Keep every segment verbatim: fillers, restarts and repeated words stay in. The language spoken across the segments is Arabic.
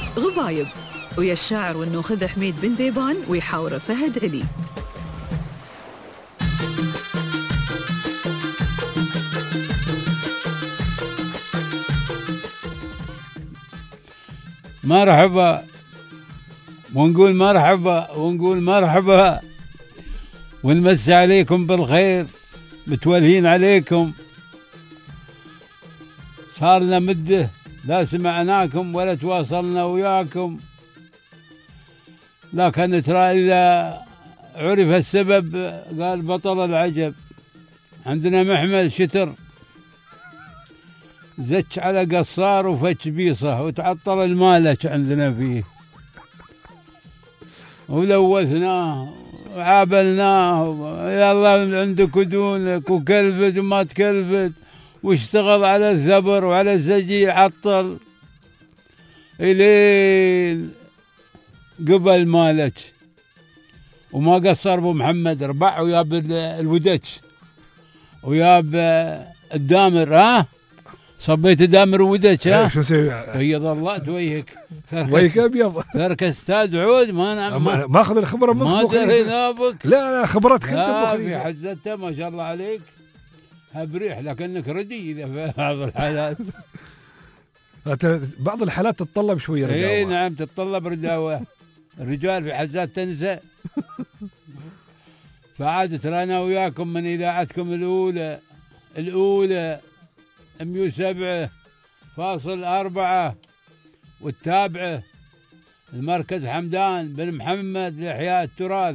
غبايب، ويا الشاعر والنوخذ حميد بن ديبان ويحاوره فهد علي. مرحبا ونقول مرحبا ونقول مرحبا ونمسي عليكم بالخير، متولهين عليكم. صار لنا مده لا سمعناكم ولا تواصلنا وياكم، لكن ترى إذا عرف السبب قال بطل العجب. عندنا محمل شتر زج على قصار وفتش بيصه وتعطل المالك عندنا فيه، ولوثناه وعابلناه. يلا عندك ودونك وكلفت وما تكلفت، واشتغل على الثبر وعلى الزجي عطل إلين قبل مالك. وما قصر ابو محمد، ربع وياب الودش وياب الدامر. ها صبيت دامر ودك؟ ها شو اسوي؟ هي ضلات وجهك وجهك ابيض. ترك استاذ عود. ما انا ما ماخذ الخبره من ما ادري نابك. لا لا خبرتك انت لا في حزتها ما شاء الله عليك بريح، لكنك ردي اذا في بعض الحالات. بعض الحالات تتطلب شويه رداوه. اي نعم تتطلب رداوه. الرجال في حزات تنسى. فعاد ترى انا وياكم من اذاعتكم الاولى الاولى مية وسبعة فاصل أربعة، والتابعة المركز حمدان بن محمد لإحياء التراث.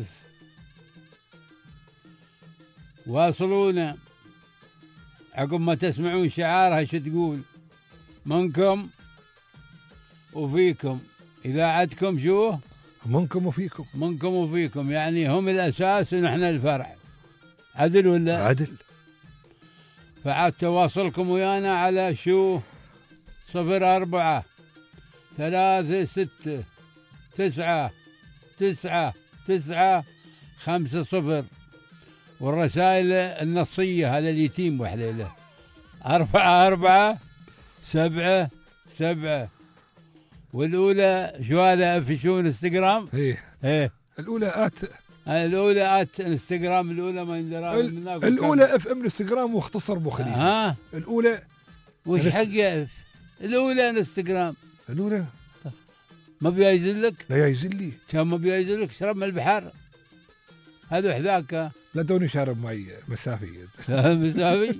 واصلونا عقب ما تسمعون شعارها شو تقول. منكم وفيكم. إذاعتكم شو؟ منكم وفيكم. منكم وفيكم، يعني هم الأساس ونحن الفرع. عدل ولا؟ عدل. فعاد تواصلكم ويانا على شو؟ صفر أربعة ثلاثة ستة تسعة تسعة تسعة خمسة صفر، والرسائل النصية هذا اليتيم وحليله أربعة أربعة سبعة سبعة. والأولى شو هذا في شو انستغرام؟ ايه ايه الأولى آت الأولى آت انستغرام. الأولى ما يندرى الأولى اف ام انستغرام واختصر ابو خليل. ها الأولى وش حق الأولى انستغرام؟ الأولى ما بيجزل لك؟ لا يجزل لي. كان ما بيجزل لك شرب من البحر هذا حذاك. لا توني شارب مي مسافي. مسافي.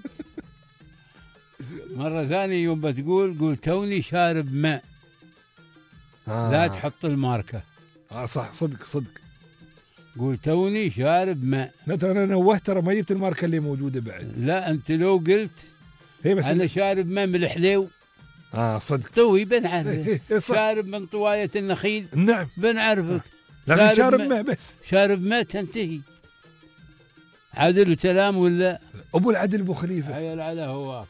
مرة ثانية يوم بتقول قول توني شارب ماء. آه. لا تحط الماركة. اه صح صدق صدق. قول توني شارب ماء. لا ترى انا نوهت، ترى ما جبت الماركة اللي موجودة بعد. لا انت لو قلت هي بس انا شارب ماء من الحليو. اه صدق. توي بنعرفك. إيه إيه شارب من طواية النخيل. نعم بنعرفك. لكن شارب ماء بس. شارب ماء تنتهي. عدل وسلام ولا؟ ابو العدل ابو خليفة. عيل على هواك.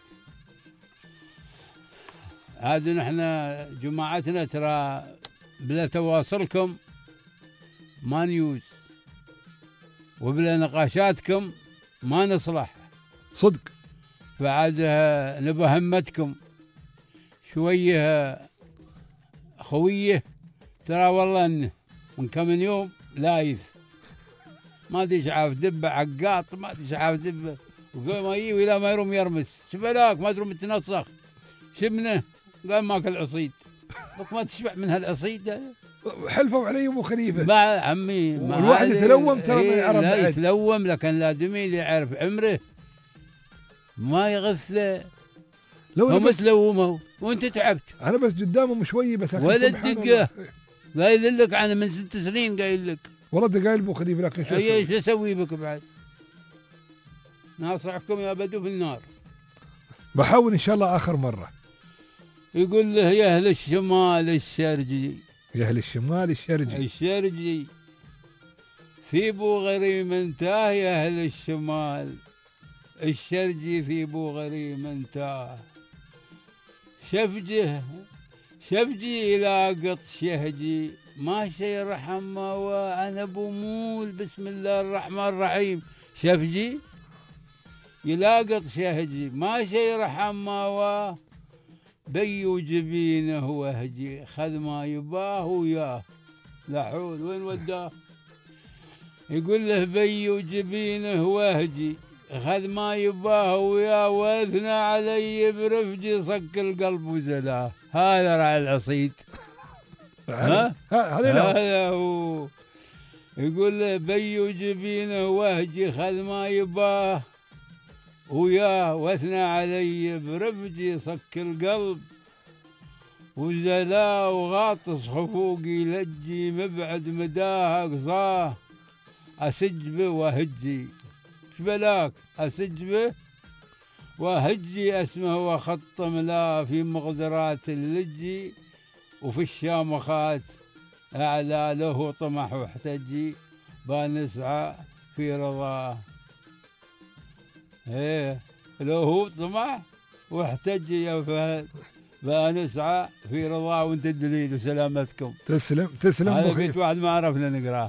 هذا نحن جماعتنا ترى بلا تواصلكم ما نيوز، وبلا نقاشاتكم ما نصلح. صدق. فعاد نبى همتكم شوية خوية. ترى والله إن من كم يوم لايث ما ادري شعاف دبه عقاط، ما ادري شعاف دبه، وقال ما يجي ولا ما يروم يرمس. شبلاك ما تروم تنسخ شبنه. قال ماكل عصيد. بك ما تشبع من هالعصيد. حلفوا علي ابو خليفه. ما عمي ما الواحد يتلوم ترى ما يعرف. لا بعد. يتلوم لكن لازم يعرف عمره ما يغث له. لو هم تلوموا وانت تعبت. انا بس قدامهم شوي بس. ولا الدقه قايل لك انا من ست سنين قايل لك. والله قايل ابو خليفه لكن شو ايش اسوي بك بعد؟ ناصحكم يا بدو في النار. بحاول ان شاء الله اخر مره. يقول له يا اهل الشمال الشرجي. يا اهل الشمال الشرجي. الشرجي ثيبوا غريم انتاه. يا اهل الشمال الشرجي ثيبوا غريم انتاه. شفجه شفجي الى قط شهجي ما شي رحم وانا بمول. بسم الله الرحمن الرحيم. شفجي يلاقط شهجي ما شي رحم و بي وجبينه وهجي خذ ما يباه وياه. لا حول وين وداه؟ يقول له بي وجبينه وهجي خذ ما يباه وياه واثنى علي برفجي صك القلب وزلاه. هذا راعي العصيد. ها هذا هذا هو. يقول له بي وجبينه وهجي خذ ما يباه وياه واثنى علي برفجي صك القلب وزلاه وغاطس خفوقي لجي مبعد مداه اقصاه اسج به وهجي. شبلاك اسج به وهجي اسمه وخط ملاه في مغزرات اللجي وفي الشامخات اعلى له طمح واحتجي بنسعى في رضاه. ايه له طمح واحتجي يا فهد بنسعى في رضاه وانت الدليل وسلامتكم. تسلم تسلم. هذا بيت واحد ما عرفنا نقراه.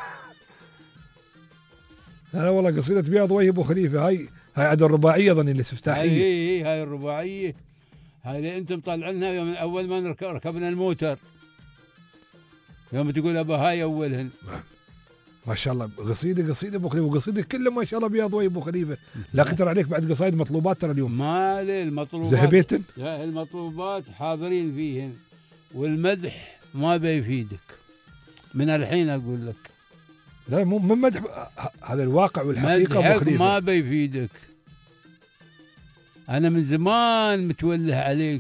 لا والله قصيدة بياض وجه ابو خليفه هاي هاي عاد الرباعيه ظني الاستفتاحيه. هاي هي هاي الرباعيه هاي اللي انتم طالعينها يوم اول ما ركبنا الموتر يوم تقول ابا هاي اولهن. ما شاء الله قصيده قصيده ابو خليفه وقصيده كلها ما شاء الله بياض وجه ابو خليفه. لكن ترى عليك بعد قصايد مطلوبات ترى اليوم. ما لي المطلوبات ذهبيتن. لا المطلوبات حاضرين فيهن والمدح ما بيفيدك من الحين اقول لك. لا مو من مدح هذا الواقع والحقيقه ابو خليفه ما بيفيدك. انا من زمان متوله عليك.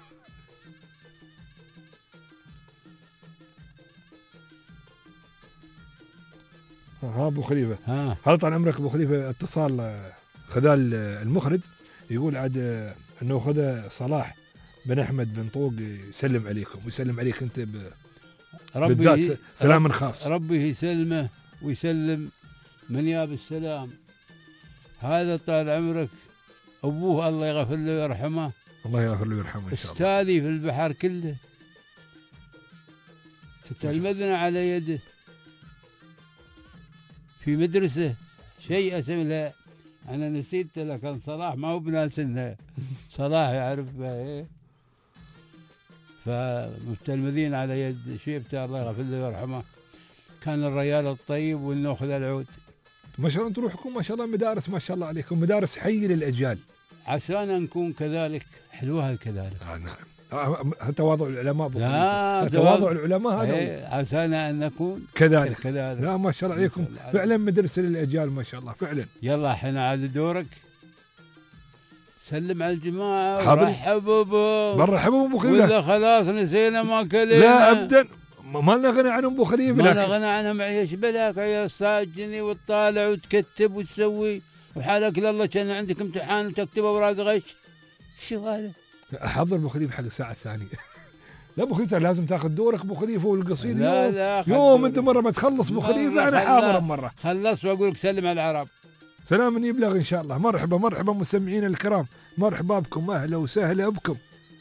ها ابو خليفه ها هذا طال عمرك ابو خليفه اتصال خذال المخرج يقول عاد انه خذ صلاح بن احمد بن طوق يسلم عليكم ويسلم عليك انت ب... بالذات سلام خاص. ربي يسلمه ويسلم من ياب السلام. هذا طال عمرك ابوه الله يغفر له ويرحمه. الله يغفر له ويرحمه ان شاء الله. استاذي في البحر كله تتلمذنا على يده في مدرسه شيء اسمها انا نسيت لكن صلاح ما هو بناسنها. صلاح يعرف ايه. فمتلمذين على يد شيبته الله يغفر له ويرحمه. كان الرجال الطيب والنوخذ العود. ما شاء الله انتم روحكم ما شاء الله مدارس ما شاء الله عليكم مدارس حي للاجيال. عشان نكون كذلك حلوها كذلك. آه نعم. آه تواضع العلماء. لا تواضع العلماء هذا ايه عشان ان نكون كذلك. كذلك. لا ما شاء الله عليكم فعلا مدرسه للاجيال ما شاء الله فعلا. يلا الحين عاد دورك. سلم على الجماعه حاضر. ورحبوا بهم. برحبوا ابو خليفه. ولا خلاص نسينا ما كلنا. لا ابدا ما لنا غنى عنهم ابو خليفه. ما لنا غنى عنهم. ايش بلاك يا ساجني وتطالع وتكتب وتسوي وحالك لله كان عندك امتحان وتكتب اوراق غش. شو هذا؟ احضر ابو خليفه حق الساعه الثانيه. لا ابو خليفه لازم تاخذ دورك ابو خليفه والقصيده. لا يوم لا يوم انت مره ما تخلص ابو خليفه انا حاضر مره. خلص واقول لك سلم على العرب. سلام يبلغ ان شاء الله. مرحبا مرحبا مستمعينا الكرام مرحبا بكم اهلا وسهلا بكم.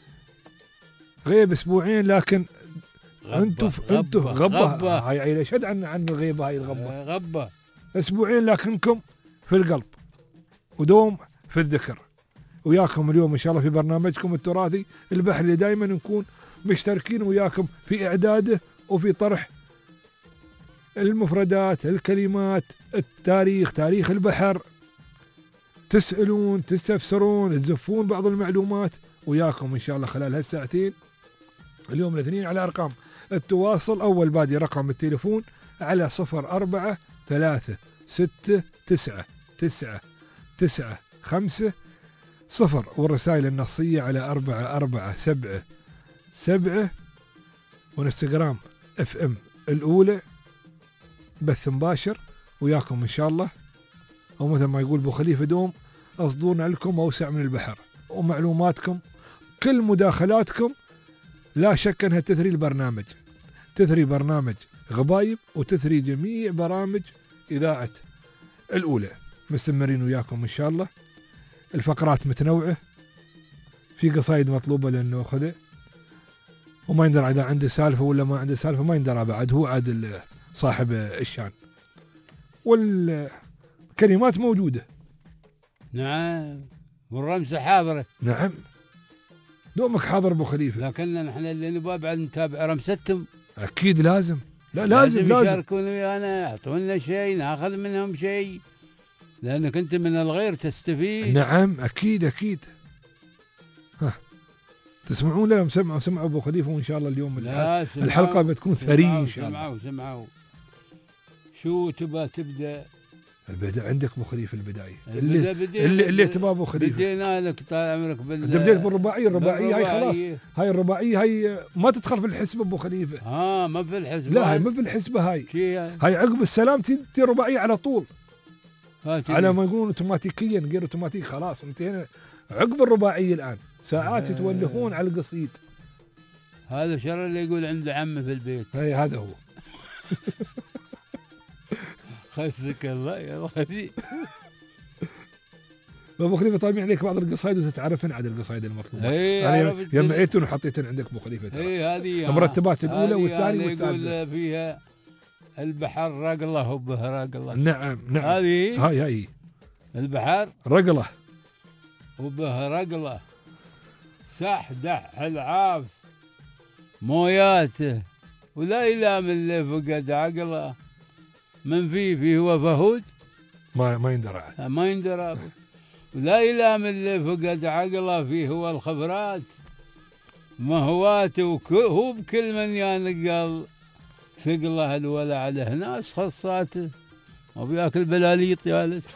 غيب اسبوعين لكن انتم انتم غبه, غبة. هاي عيله شد عن عن الغيبه هاي الغبه. غبه اسبوعين لكنكم في القلب ودوم في الذكر. وياكم اليوم ان شاء الله في برنامجكم التراثي البحري دائما نكون مشتركين وياكم في اعداده وفي طرح المفردات الكلمات التاريخ تاريخ البحر. تسألون تستفسرون تزفون بعض المعلومات وياكم ان شاء الله خلال هالساعتين. اليوم الاثنين على ارقام التواصل. اول بادي رقم التليفون على صفر أربعة ثلاثة ستة تسعة تسعة تسعة خمسة صفر والرسائل النصية على أربعة أربعة سبعة سبعة وانستغرام اف ام الأولى بث مباشر وياكم إن شاء الله. أو مثل ما يقول أبو خليفة دوم أصدورنا لكم أوسع من البحر ومعلوماتكم كل مداخلاتكم لا شك أنها تثري البرنامج تثري برنامج غبايب وتثري جميع برامج إذاعة الأولى. مستمرين وياكم إن شاء الله. الفقرات متنوعة في قصايد مطلوبة لأنه أخذه وما يندرى إذا عنده سالفة ولا ما عنده سالفة ما يندرى بعد هو عاد صاحب الشان والكلمات موجودة. نعم والرمزة حاضرة. نعم دومك حاضر ابو خليفه. لكن نحن اللي نبغى بعد نتابع رمستهم. اكيد لازم، لا لازم لازم لازم يشاركون ويانا، يعطونا شيء، ناخذ منهم شيء، لانك انت من الغير تستفيد. نعم اكيد اكيد. ها تسمعون؟ لا سمعوا سمعوا ابو خليفه، وان شاء الله اليوم لا سمعوا الحلقه بتكون ثريه ان شاء الله. سمعوا سمعوا. شو تبغى تبدا؟ البداية عندك ابو خليفه، البدايه اللي اللي اللي, اللي تبغى ابو خليفه. بدينا لك طال عمرك بال انت بديت بالرباعيه، الرباعيه هاي خلاص، بالرباعية. هاي الرباعيه هاي ما تدخل في الحسبه ابو خليفه. ها ما في الحسبة. لا هاي ما في الحسبه، هاي شي هاي عقب السلام تي رباعيه على طول، ها على ما يقولون اوتوماتيكيا، غير اوتوماتيك، خلاص انتهينا عقب الرباعيه الان، ساعات يتولهون على القصيد. هذا شر اللي يقول عنده عمه في البيت. هاي هذا هو. خسك الله يا ولدي. ابو خليفه طالبين عليك بعض القصايد وتتعرفن عدد القصايد المطلوبه. اي انا جمعتهم وحطيتهم عندك ابو خليفه ترى. اي هذه المرتبات الاولى والثانيه والثالثه. والثالثه. يقول فيها البحر رقله وبه رقله. نعم نعم. هذه هاي هاي البحر رقله وبه رقله، سح دح العاف موياته، ولا يلام اللي فقد عقله، من فيه فيه هو فهود ما ما يندرى. ما يندرى، ولا يلام اللي فقد عقله، فيه هو الخبرات مهواته، هو بكل من ينقل ثقله الولع عليه ناس خصاته، وبياكل بلاليط جالس.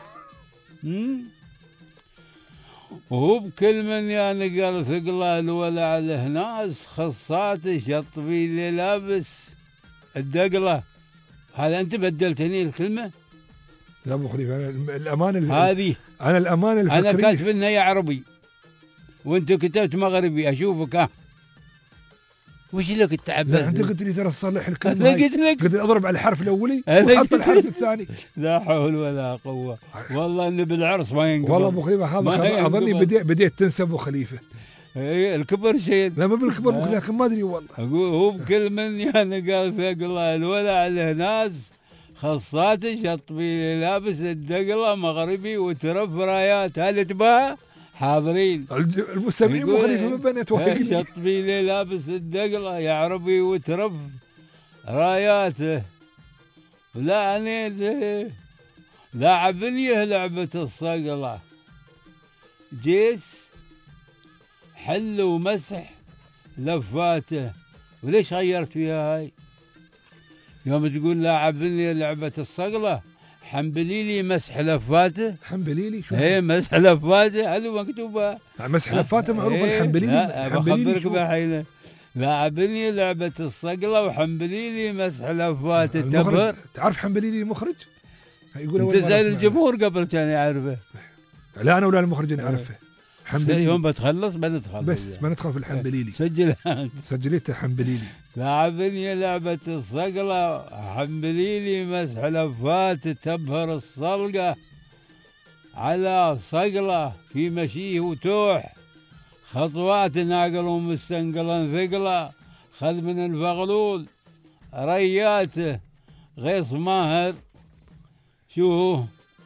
وهو بكل من ينقل ثقله الولع عليه ناس خصاته، شطبي اللي لابس الدقله. هذا انت بدلتني الكلمه. لا ابو خليفه انا الامانه هذه انا الامانه الفكريه، انا كاتب انها يا عربي وانت كتبت مغربي، اشوفك ها وش لك التعب؟ لا انت قلت لي ترى تصلح الكلمه. انا قلت لك قلت اضرب على الحرف الاولي وحط الحرف الثاني. لا حول ولا قوه، والله اني بالعرس ما ينقبل. والله ابو خليفه هذا اظني بديت بديت تنسى ابو خليفه. اي الكبر شيء. لا ما بالكبر، لكن ما ادري والله. اقول هو بكل من يعني قال ثقله الولع عليه ناس خاصات، شطبي لابس الدقله مغربي وترف رايات. هل تباها حاضرين المستمعين ابو خليفه من بين توهقني. شطبي لي لابس الدقله يا عربي وترف راياته، ولا اني لاعبني لعبه الصقله، جيس حل ومسح لفاته. وليش غيرت فيها هاي؟ يوم تقول لاعبني لعبه الصقله، حنبلي لي مسح لفاته. حنبلي شو؟ ايه مسح لفاته هذه مكتوبه. مسح لفاته معروف. ايه الحنبلي لا بخبرك بحين لاعبني لعبه الصقله وحنبلي لي مسح لفاته. تبر تعرف حنبلي لي المخرج؟ يقول تسال الجمهور قبل كان يعرفه. لا انا ولا المخرج نعرفه. حنبليلي يوم بتخلص بندخل بس ما ندخل في الحنبليلي. سجل سجلت حنبليلي. لاعبني لعبة الصقلة، حنبليلي مسح لفات، تبهر الصلقة على صقلة في مشيه وتوح، خطوات ناقل ومستنقلا ثقلة، خذ من الفغلول رياته غيص ماهر. شو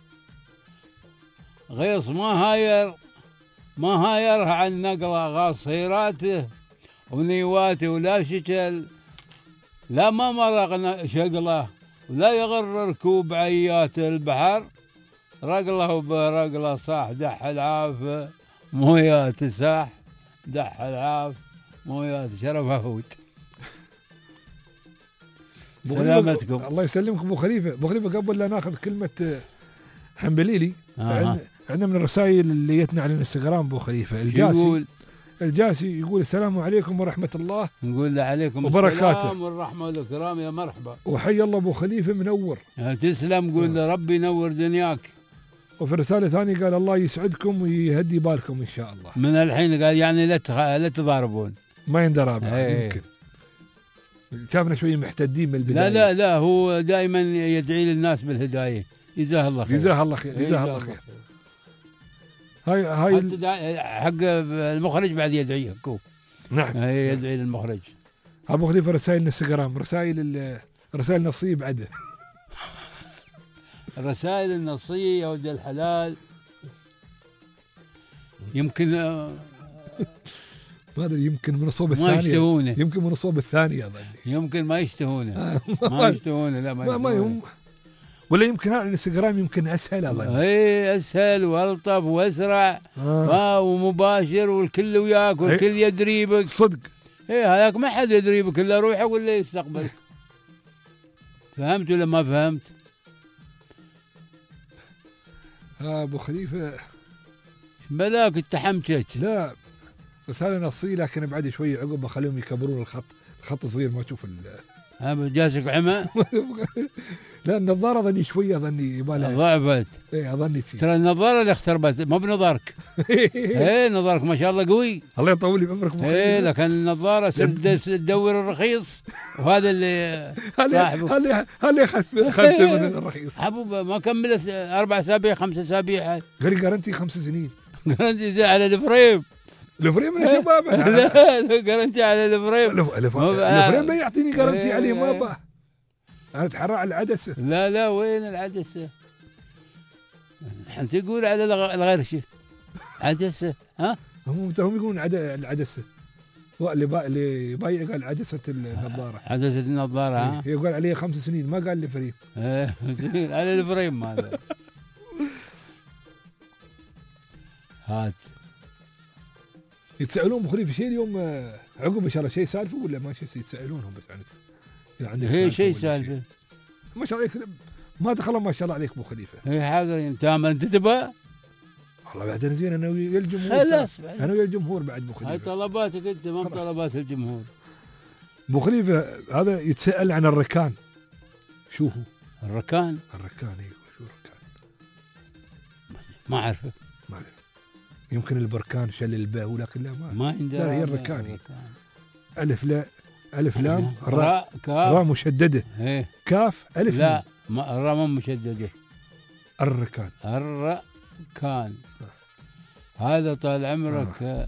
غيص ما هاير ما هايرها عن نقله، غاصيراته ونيواته ولا شكل، لا ما مرق شقله، ولا يغر ركوب عيات البحر، رقله وبرقله صاح دح العاف مويات، ساح دح العاف مويات. شرف هود. سلامتكم. الله يسلمك ابو خليفه. ابو خليفه قبل لا ناخذ كلمه حنبليلي، آه. عندنا من الرسائل اللي جتنا على الانستغرام ابو خليفه. الجاسي يقول الجاسي يقول السلام عليكم ورحمه الله. نقول عليكم وبركاته السلام والرحمه والكرام. يا مرحبا وحي الله ابو خليفه منور. تسلم. قول آه. ربي ينور دنياك. وفي رساله ثانيه قال الله يسعدكم ويهدي بالكم ان شاء الله. من الحين قال يعني لا تخ... لا تضاربون. ما يندرى يمكن شافنا شويه محتدين من البدايه. لا لا لا هو دائما يدعي للناس بالهدايه. جزاه الله خير. جزاه الله خير. جزاه الله خير. هاي هاي حق المخرج بعد يدعي هكو. نعم هاي يدعي للمخرج. ابو خليفه رسائل الانستغرام، رسائل رسائل نصيه بعده. الرسائل النصيه يا ولد الحلال يمكن ما ادري يمكن من الصوب ما الثانيه، يشتهونه، يمكن من الصوب الثانيه اظني. يمكن ما يشتهونه ما يشتهونه لا ما ما, ما يشتهونه. يهم، ولا يمكن على الانستغرام يمكن اسهل اظن. اي اسهل والطف واسرع آه. آه ومباشر والكل وياك والكل يدري بك. صدق. اي هذاك ما حد يدري بك الا روحه ولا يستقبلك. فهمت ولا ما فهمت؟ آه ابو خليفه بلاك انت حمشك. لا بس هذا نصي، لكن بعد شوي عقب بخليهم يكبرون الخط، الخط صغير ما تشوف ال ها جاسك عمى. لا النظاره ظني شويه ظني يبالها ضعفت. اي اظني شي. ترى النظاره اللي اختربت مو بنظرك. ايه نظرك ما شاء الله قوي. الله يطول لي بعمرك. ايه لكن النظاره صرت تدور الرخيص وهذا اللي صاحبه هل هل اخذت من الرخيص حبوب ما كملت اربع اسابيع خمس اسابيع. غير جارنتي خمس سنين. جارنتي على الفريم. الفريم يا شباب. لا جارنتي على الفريم. الفريم ما يعطيني جارنتي عليه ما بقى. انا اتحرى على العدسه. لا لا وين العدسه؟ انت تقول على الغرشه عدسه ها؟ هم هم يقولون العدسه. اللي با... اللي بايع قال عدسه النظاره. عدسه النظاره ها؟ يقول عليه خمس سنين ما قال لي فريم. ايه على الفريم هذا. هات يتسالون ابو خليفه شيء اليوم عقب ان شاء الله شيء سالفه ولا ما شيء يتسالونهم بس عن يعني هي شيء سالفه ما شاء الله عليك ما دخل ما شاء الله عليك ابو خليفه. اي حاضر انت ما انت تبى والله بعد زين انا ويا الجمهور. خلاص انا ويا الجمهور بعد ابو خليفه. هاي طلباتك انت ما طلبات الجمهور. ابو خليفه هذا يتساءل عن الركان. شو هو؟ الركان؟ الركان ايوه شو الركان؟ ما اعرفه. ما اعرف. يمكن البركان شل الباء ولكن لا ما ما عندي. لا هي الركان. الف لا الف لام راء كاف راء مشدده. ايه كاف الف لا ما الراء مو مشدده. الركان. الركان هذا طال عمرك. آه.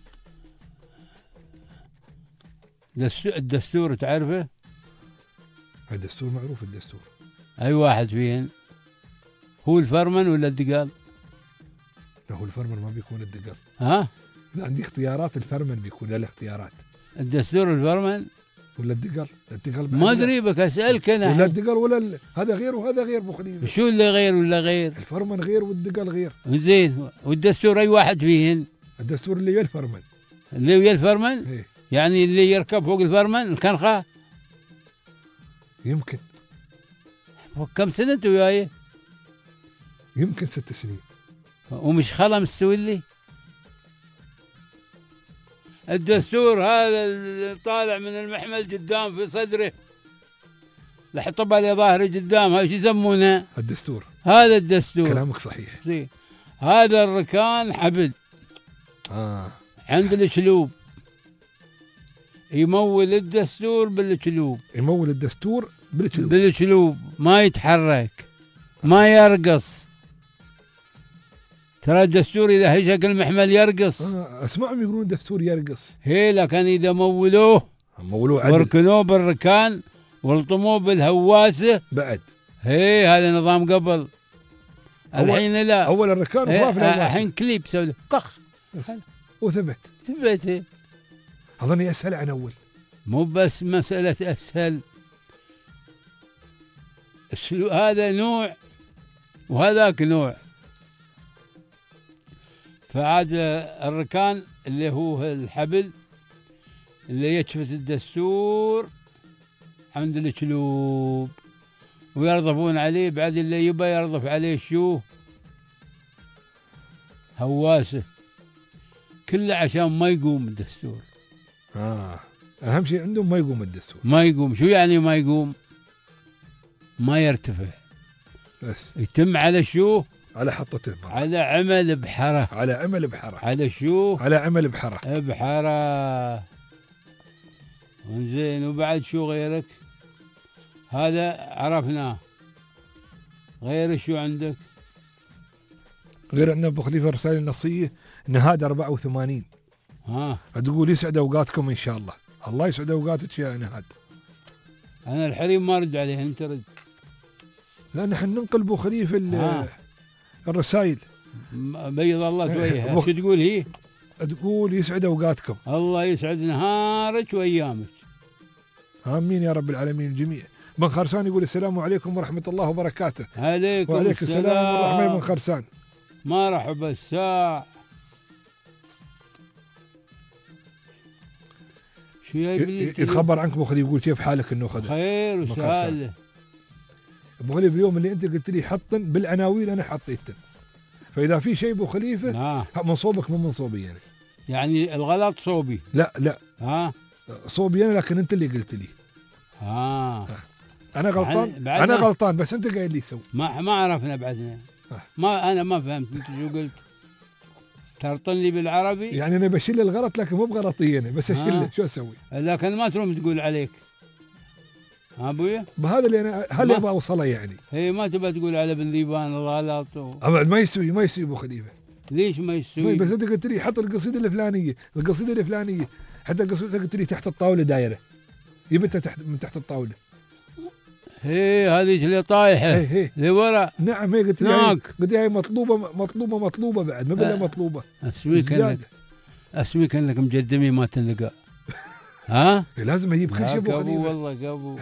الدستور تعرفه؟ الدستور معروف الدستور. اي واحد فيهن هو الفرمن ولا الدقال؟ لا هو الفرمن ما بيكون الدقال. ها؟ لا عندي اختيارات الفرمن بيكون له اختيارات. الدستور الفرمن ولا الدقال؟ الدقال ما ادري بك اسالك انا. ولا الدقال ولا ال... هذا غير وهذا غير ابو خليفه. شو اللي غير ولا غير؟ الفرمن غير والدقال غير. زين والدستور اي واحد فيهن؟ الدستور اللي ويا الفرمن. اللي ويا الفرمن؟ ايه. يعني اللي يركب فوق الفرمن الكنخه؟ يمكن. كم سنه انت وياي؟ يمكن ست سنين. ومش خلا مستوي لي؟ الدستور هذا اللي طالع من المحمل قدام في صدره لحطب على ظهري قدام، هاي شو يسمونه؟ الدستور. هذا الدستور. كلامك صحيح. زين. هذا الركان حبل. اه عند الشلوب يمول الدستور بالشلوب. يمول الدستور بالشلوب. بالشلوب ما يتحرك ما يرقص. ترى الدستور اذا هشك المحمل يرقص. آه اسمعهم يقولون الدستور يرقص. هي لكن اذا مولوه مولوه عدل وركنوه بالركان والطموه بالهواسه بعد. هي هذا نظام قبل. الحين لا اول الركان وضاف له الحين كليب سوي قخ وثبت. ثبت. اظني اسهل عن اول. مو بس مساله اسهل، هذا نوع وهذاك نوع. فعاد الركان اللي هو الحبل اللي يكفت الدستور عند الشلوب ويرضفون عليه. بعد اللي يبى يرضف عليه شو هواسه كله عشان ما يقوم الدستور. اه اهم شيء عندهم ما يقوم الدستور. ما يقوم. شو يعني ما يقوم؟ ما يرتفع بس يتم على شو؟ على حطته. على عمل بحره. على عمل بحره. على شو؟ على عمل بحره. بحره. زين. وبعد شو غيرك؟ هذا عرفناه. غير شو عندك؟ غير عندنا ابو خليفه الرسائل النصيه نهاد أربعة وثمانين. ها تقول يسعد اوقاتكم ان شاء الله. الله يسعد اوقاتك يا نهاد. انا الحريم ما ارد عليه انت رد. لا نحن ننقل ابو خليفه الرسائل. بيض الله وجهها. شو تقول هي؟ تقول يسعد اوقاتكم. الله يسعد نهارك وايامك. امين يا رب العالمين الجميع. بن خرسان يقول السلام عليكم ورحمه الله وبركاته. عليكم وعليك السلام, السلام والرحمه يا بن خرسان. مرحبا الساعة. شو يتخبر عنك ابو خليل، يقول كيف حالك النوخه؟ خير وسهل. ابو خليل اليوم اللي انت قلت لي حطن بالعناوين انا حطيتن، فاذا في شيء ابو خليفه نعم. من صوبك مو من صوبي يعني. يعني الغلط صوبي؟ لا لا ها صوبي انا، لكن انت اللي قلت لي. ها انا غلطان، انا غلطان بس انت قايل لي سوي. ما ما عرفنا بعدنا. ما انا ما فهمت انت شو قلت. ترطن لي بالعربي يعني انا بشيل الغلط لكن مو بغلطي انا، بس اشيل شو اسوي؟ لكن ما تروم تقول عليك. ها ابويا؟ بهذا اللي انا هل ابغى اوصله يعني. هي ما تبى تقول على بن ذيبان الغلط و... ابد ما يسوي، ما يسوي ابو خليفه. ليش ما يسوي؟ بس انت قلت لي حط القصيده الفلانيه، القصيده الفلانيه، حتى القصيده قلت لي تحت الطاوله دايره. يبت تحت من تحت الطاوله. هي هذه اللي طايحه هي هي لورا. نعم هي قلت لي هاي قلت لي هاي مطلوبه مطلوبه مطلوبه بعد ما بلا مطلوبه. اسويك انك اسويك انك مجدمي ما تنلقى. ها؟ لازم اجيب كل شيء ابو خليفه. والله قبو.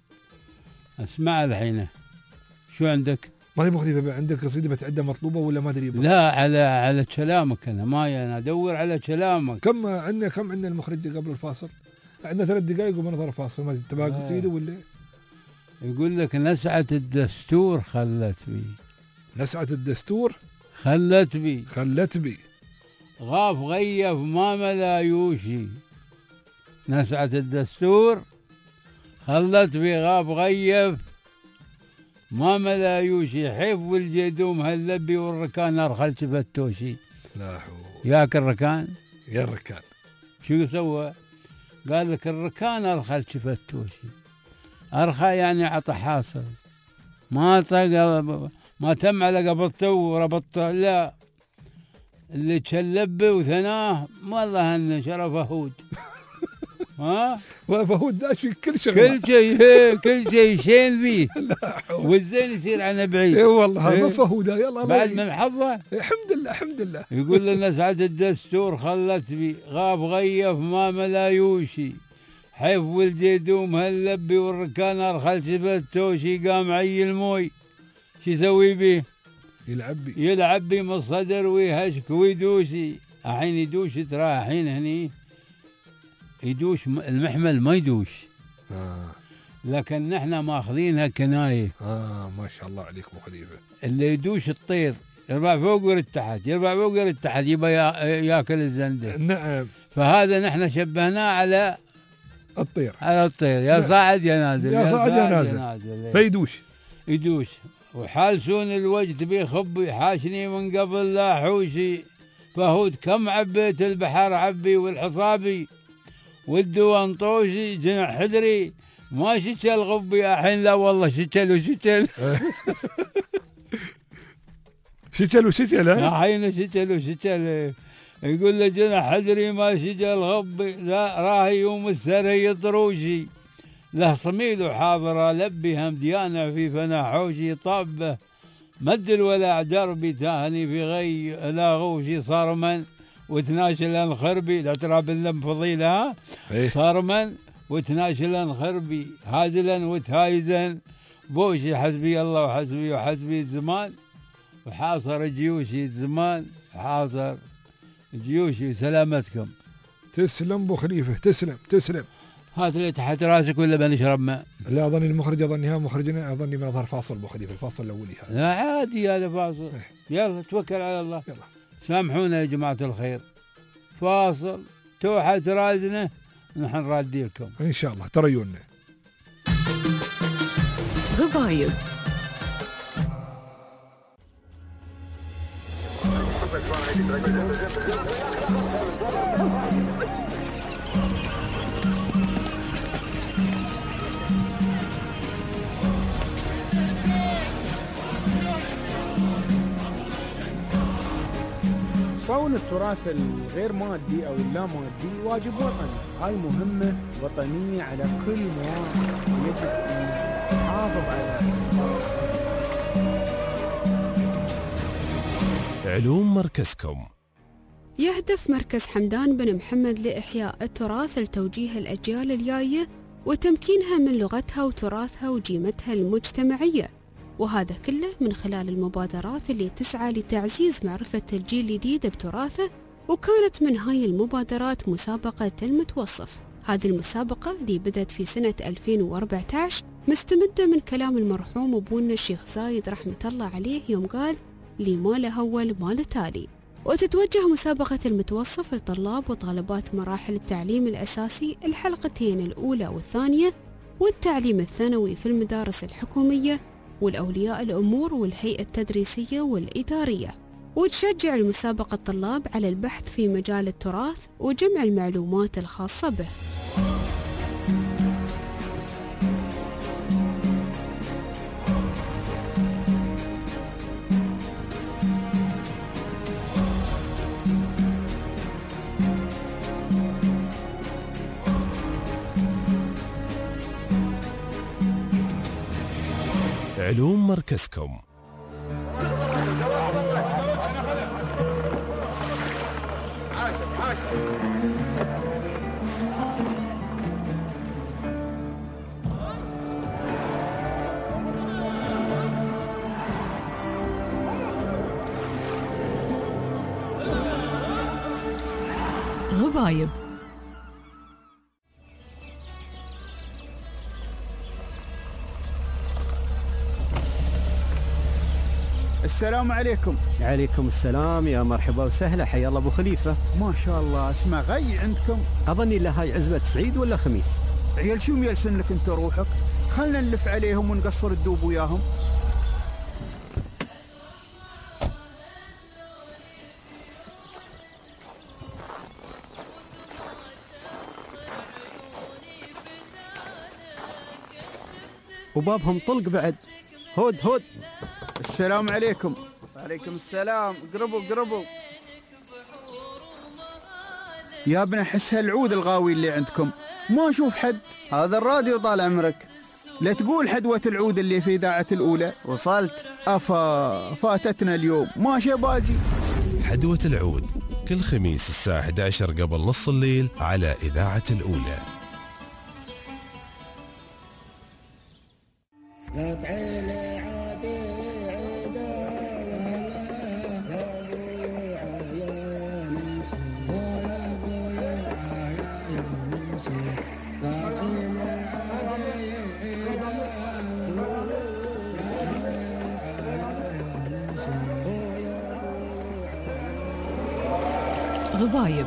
اسمع الحين شو عندك؟ ما ابو خليفه عندك قصيده بتعدى مطلوبه ولا ما ادري؟ لا على على كلامك انا ما انا ادور على كلامك. كم عندنا كم عندنا المخرج قبل الفاصل؟ عندنا ثلاث دقائق وبنظر فاصل. ما تبغى قصيده ولا؟ يقول لك نسعة الدستور خلت بي. نسعة الدستور خلت بي خلت بي غاف غيف ما ملا يوشي. نسعة الدستور خلت بي غاف غيف ما ملا يوشي. حيف والجدوم هاللبي والركان ارخل شفتوشي. لا حول. ياك الركان؟ يا الركان شو سوى؟ قال لك الركان ارخل شفتوشي. أرخى يعني عطى حاصل. ما طق ما تم على قبضته وربطته لا. اللي تشلب وثناه والله انه شرف فهود. ها؟ فهود داش في كل شغله. كل شيء كل شيء شين فيه. والزين يصير عنه بعيد. اي والله ما فهود يلا بعد من حظه. الحمد لله الحمد لله. يقول لنا سعد الدستور خلت بي غاب غيف ما ملا يوشي. حيف والجدوم هاللبي والركان ارخل شفتوشي. قام عي الموي شو يسوي بيه؟ يلعب بي يلعب بي من الصدر ويهشك ويدوشي. الحين يدوش ترى الحين هني يدوش المحمل ما يدوش. آه. لكن نحن ماخذينها كنايه. اه ما شاء الله عليك ابو خليفه. اللي يدوش الطير يرفع فوق ويرد تحت يرفع فوق ويرد تحت يبى ياكل الزنده. نعم. فهذا نحن شبهناه على الطير. على الطير يا لا. صاعد يا نازل يا صاعد يا نازل, نازل. فيدوش يدوش. وحالسون الوجه تبي خبي حاشني من قبل لا حوشي. فهود كم عبيت البحر عبي والحصابي والدوان طوشي. جنح حدري ما شتل غبي الحين لا والله شتل وشتل. شتل وشتل ها؟ الحين شتل وشتل. يقول له جنح حدري ما شتل غبي لا راهي يوم السر يطروشي. له صميل وحاضره لبي هم ديانه في فناحوشي. طابه مد الولع دربي تاهني في غي لا غوشي. صارما وتناشل خربي لا ترى باللم فضيله. صارما وتناشل خربي هازلا وتهايزا بوشي. حسبي الله وحسبي وحسبي الزمان وحاصر جيوشي الزمان حاصر جيوشي. وسلامتكم. تسلم ابو خليفه تسلم تسلم. هات لي تحت راسك ولا بنشرب ماء؟ لا اظني المخرج اظنها مخرجنا اظني بنظهر فاصل ابو خليفه. الفاصل الاولي هذا. لا عادي هذا فاصل. يلا توكل على الله. يلا سامحونا يا جماعه الخير. فاصل توحة رازنا نحن رادي لكم ان شاء الله. تريونا ضبايب. صون التراث الغير مادي أو اللا مادي واجب وطني. هاي مهمة وطنية على كل مواطن. يجب أن نحافظ على علوم مركزكم. يهدف مركز حمدان بن محمد لإحياء التراث لتوجيه الأجيال الجاية وتمكينها من لغتها وتراثها وجيمتها المجتمعية، وهذا كله من خلال المبادرات اللي تسعى لتعزيز معرفة الجيل الجديد بتراثه. وكانت من هاي المبادرات مسابقة المتوصف. هذه المسابقة اللي بدأت في سنة ألفين وأربعة عشر مستمدة من كلام المرحوم أبونا الشيخ زايد رحمة الله عليه يوم قال لي ما له أول ما له تالي. وتتوجه مسابقة المتوصف لطلاب وطالبات مراحل التعليم الأساسي الحلقتين الأولى والثانية والتعليم الثانوي في المدارس الحكومية والأولياء الأمور والهيئة التدريسية والإدارية، وتشجع المسابقة الطلاب على البحث في مجال التراث وجمع المعلومات الخاصة به. علوم مركزكم. غبايب. السلام عليكم. عليكم السلام، يا مرحبا وسهلا، حيا الله ابو خليفه. ما شاء الله، اسمع غي عندكم. اظني لا هاي عزبه سعيد ولا خميس. عيال شو ميلسن لك انت روحك؟ خلنا نلف عليهم ونقصر الدوب وياهم. وبابهم طلق بعد. هود هود. السلام عليكم. وعليكم السلام. قربوا قربوا يا ابن احس هالعود الغاوي اللي عندكم ما اشوف حد. هذا الراديو طال عمرك. لا تقول حدوة العود اللي في إذاعة الأولى. وصلت. أفا فاتتنا اليوم، ما شباجي. حدوة العود كل خميس الساعة أحد عشر قبل نص الليل على إذاعة الأولى. غبايب.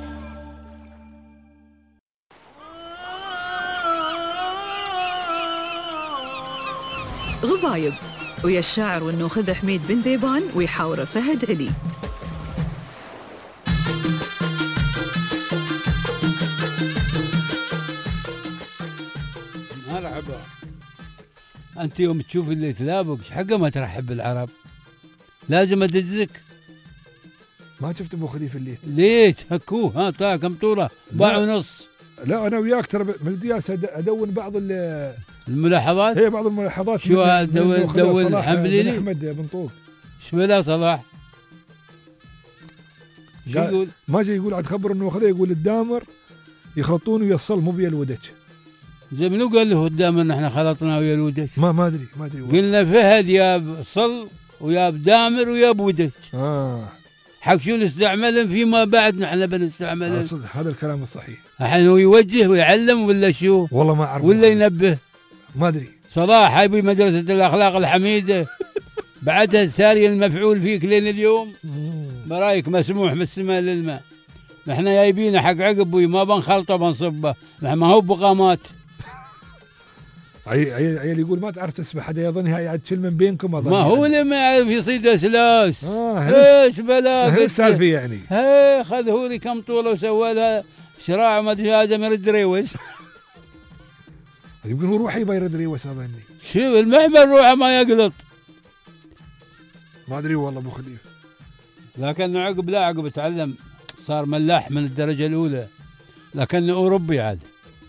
غبايب ويا الشاعر والنوخذ حميد بن ديبان ويحاوره فهد علي. مرحبا. انت يوم تشوف اللي تلابق حقه ما ترحب بالعرب، لازم ادزك. ما شفت ابو خليفه الليث؟ ليش هكوه؟ ها طاع كم طوله؟ باع ونص. لا انا وياك ترى من جالس ادون بعض الملاحظات. هي بعض الملاحظات. شو هذا دون الحمليلي؟ احمد بن طوق. ايش بلا صلاح؟ شو يقول؟ ما جاي يقول عاد خبر انه خذ، يقول الدامر يخلطون ويا الصل مو بيا الودج. زي منو قال له الدامر نحن خلطنا ويا الودج؟ ما ما ادري ما ادري. قلنا فهد يا صل ويا بدامر ويا بودج. اه حق شو نستعملهم فيما بعد نحن بنستعملهم. صدق هذا الكلام الصحيح. الحين هو يوجه ويعلم ولا شو؟ والله ما اعرف. ولا ينبه؟ ما ادري. صلاح هاي مدرسة الأخلاق الحميدة بعدها ساري المفعول فيك لين اليوم. برايك مسموح من السماء للماء. نحن جايبينه حق عقب ما بنخلطه بنصبه، نحن ما هو بقامات. عيل عيل يقول ما تعرف تسبح، هذا يظن هاي عاد شل من بينكم. أظن ما هو يعني. اللي ما يعرف يصيد اسلاس. اه ايش بلا السالفه يعني. هي خذه لي كم طوله وسوى لها شراع ما ادري هذا من الدريوس. يمكن هو روحي يرد ريوس اظني. شوف المحمل روحه ما يقلط. ما ادري والله ابو خليفه. لكنه عقب لا عقب تعلم صار ملاح من الدرجه الاولى، لكنه اوروبي عاد.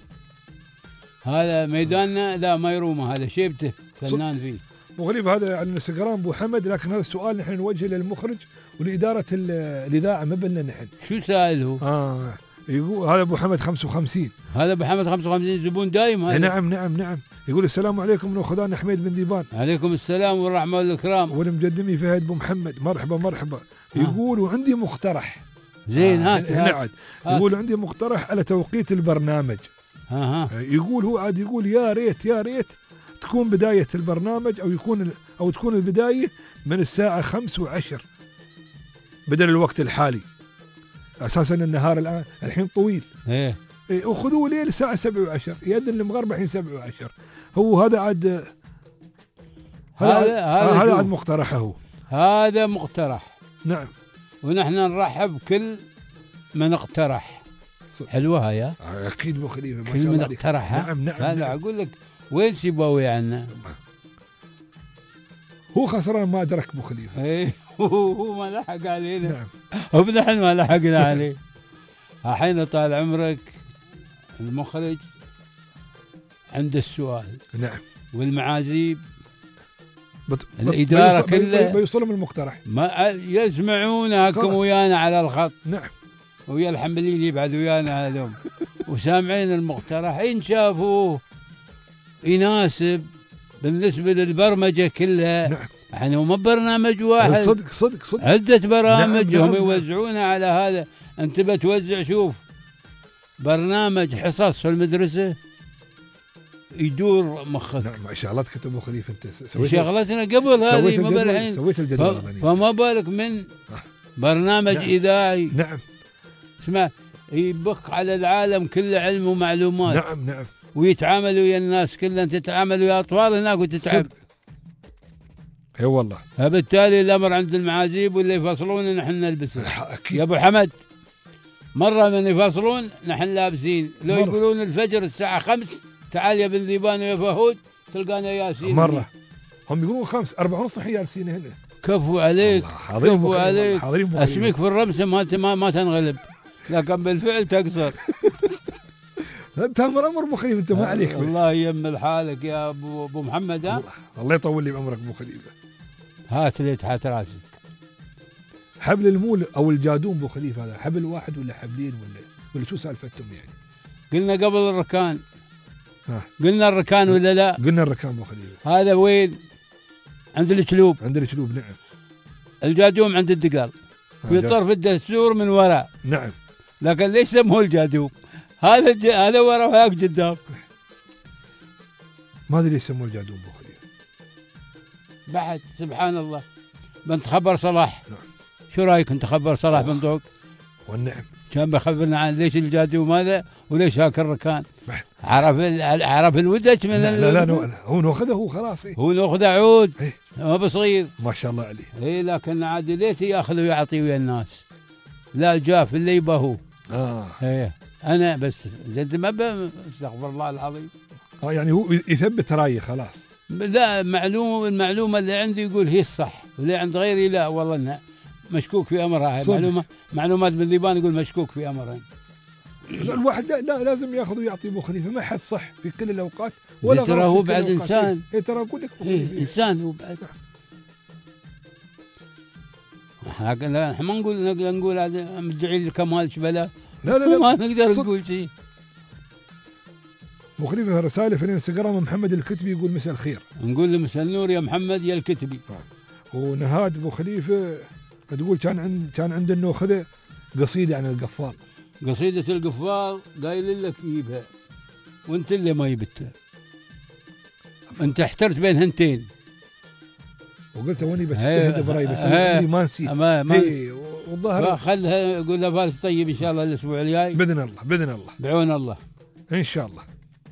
هذا ميداننا لا ما يرومه، هذا شيبته فنان فيه. ابو خليفه هذا على الانستغرام ابو حمد، لكن هذا السؤال نحن نوجهه للمخرج والإدارة ال- الإذاعة ما بلنا نحن. شو سائل هو؟ آه يقول هذا أبو حمد خمسة وخمسين. هذا ابو حمد خمسة وخمسين زبون دايم هذا. نعم نعم نعم. يقول السلام عليكم من أخوان حميد بن ديبان. عليكم السلام والرحمة والإكرام. والمقدمي فهد بو محمد. مرحبا مرحبا. يقول وعندي مقترح. زين آه هات هنا هات. عاد هات. يقول عندي مقترح على توقيت البرنامج. ها ها. يقول هو عاد يقول يا ريت يا ريت تكون بداية البرنامج أو يكون ال- أو تكون البداية من الساعة خمس وعشر بدل الوقت الحالي. أساسا النهار الآن الحين طويل. ايه إيه، وخذوه ليل الساعة سبعة وعشر يأذن المغرب الحين سبعة وعشر. هو هذا عاد هذا هذا- هذا هذا شوف. عاد مقترحه هو. هذا مقترح، نعم. ونحن نرحب كل من اقترح. ص- حلوة هاي ها؟ أكيد أبو خليفة ما كل شاء من الله عليك. اقترح ها؟ نعم نعم, لا لا نعم. أقول لك وين سيبوي عنا؟ هو خسران ما أدرك أبو خليفة. ايه هو هو ما لحق علينا. نعم. ونحن ما لحقنا عليه. الحين طال عمرك المخرج عند السؤال نعم. والمعازيب بت... الإدارة بيوصل- بي- كلها. بيوصلهم المقترح. ما يسمعونكم خلاص. ويانا على الخط، نعم. ويا الحملين يبعد ويانا هذول وسامعين المقترح إن شافوه يناسب بالنسبة للبرمجة كلها. نعم. يعني مو برنامج واحد، صدق صدق صدق. عدة برامج نعم، هم نعم، يوزعونها على هذا. أنت بتوزع شوف برنامج حصص في المدرسة يدور مخك. نعم ما شاء الله تكتب ابو خليفه انت سويت شغلتنا قبل هذه سويت ما الجدول بالحين. سويت الجدول ف- الغني. فما بالك من برنامج نعم. إذاعي نعم اسمع يبق على العالم كله علم ومعلومات. نعم نعم ويتعاملوا ويا الناس كلها، انت تتعامل ويا اطفال هناك وتتعب. صدق. اي والله. فبالتالي الامر عند المعازيب واللي يفصلون نحن نلبسه. يا اكيد. ابو حمد مره من يفصلون نحن لابسين، لو مرة. يقولون الفجر الساعه خمس تعال يا بن ذيبان ويا فهود تلقانا ياسين مره هم يقولون خمس أربعة ونص الحين جالسين هنا. كفو عليك الله، حاضرين كفو بخير، والله، عليك. حاضرين بخير. اسميك في الرمسه ما ما, ما تنغلب، لكن بالفعل تقصر. انت امر امر ابو خليفه انت ما عليك بس. الله يمل حالك يا ابو ابو محمد. ها الله, الله يطول لي بعمرك ابو خليفه. هات لي تحت راسك. حبل المول او الجادون ابو خليفه هذا حبل واحد ولا حبلين ولا ولا شو سالفتهم يعني؟ قلنا قبل الركان. ها. قلنا الركان ولا لا؟ قلنا الركان ابو خليفه. هذا وين؟ عند الكلوب. عند الكلوب نعم. الجادوم عند الدقال في طرف الدستور من وراء. نعم. لكن ليش سموه الجادوم؟ هذا الج... هذا وراء وهاك قدام. ما ادري ليش يسموه الجادون ابو خليفه. بعد سبحان الله. بنت خبر صلاح. نعم. شو رايك انت خبر صلاح بن ذوق؟ والنعم. كان بخبرنا عن ليش الجادوم هذا وليش هاك الركان. بعد. عرف ال... عرف الودج من لا ال... لا, لا نو... هو ناخذه هو خلاص. إيه؟ هو ناخذ عود. إيه؟ ما بصغير. ما شاء الله عليه. اي لكن عاد ليش ياخذ ويعطي ويا الناس؟ لا جاف اللي يبه هو. اه ايه انا بس زين ما ب- استغفر الله العظيم. اه يعني هو يثبت رايه خلاص. لا معلومه المعلومه اللي عندي يقول هي الصح، واللي عند غيري لا والله انها مشكوك في امرها. هاي صدق. معلومه معلومات بن ذيبان يقول مشكوك في امرها. الواحد لا, لا لازم ياخذ ويعطي ابو خليفه، ما حد صح في كل الاوقات ولا ترى غلط هو في كل بعد الأوقات. إنسان. إيه ترى اقول لك أبو إيه خليفة. انسان هو بعد. لكن لا، احنا ما نقول نقدر نقول هذا مدعي الكمال شبله. لا لا لا ما نقدر صدق. نقول شيء. ابو خليفه رساله في الانستغرام محمد الكتبي يقول مساء الخير. نقول له مساء النور يا محمد يا الكتبي. ونهاد ابو خليفه تقول كان عند كان عند النوخذه قصيده عن القفال. قصيدة القفال قايل لك يجيبها وانت اللي ما جبتها. انت احترت بين هنتين. وقلت واني هي- بجتهد براي بس هي- أنا ما نسيت. ما ما إيه والظاهر خلها قول له فالك طيب ان شاء الله الاسبوع الجاي باذن الله باذن الله بعون الله. ان شاء الله.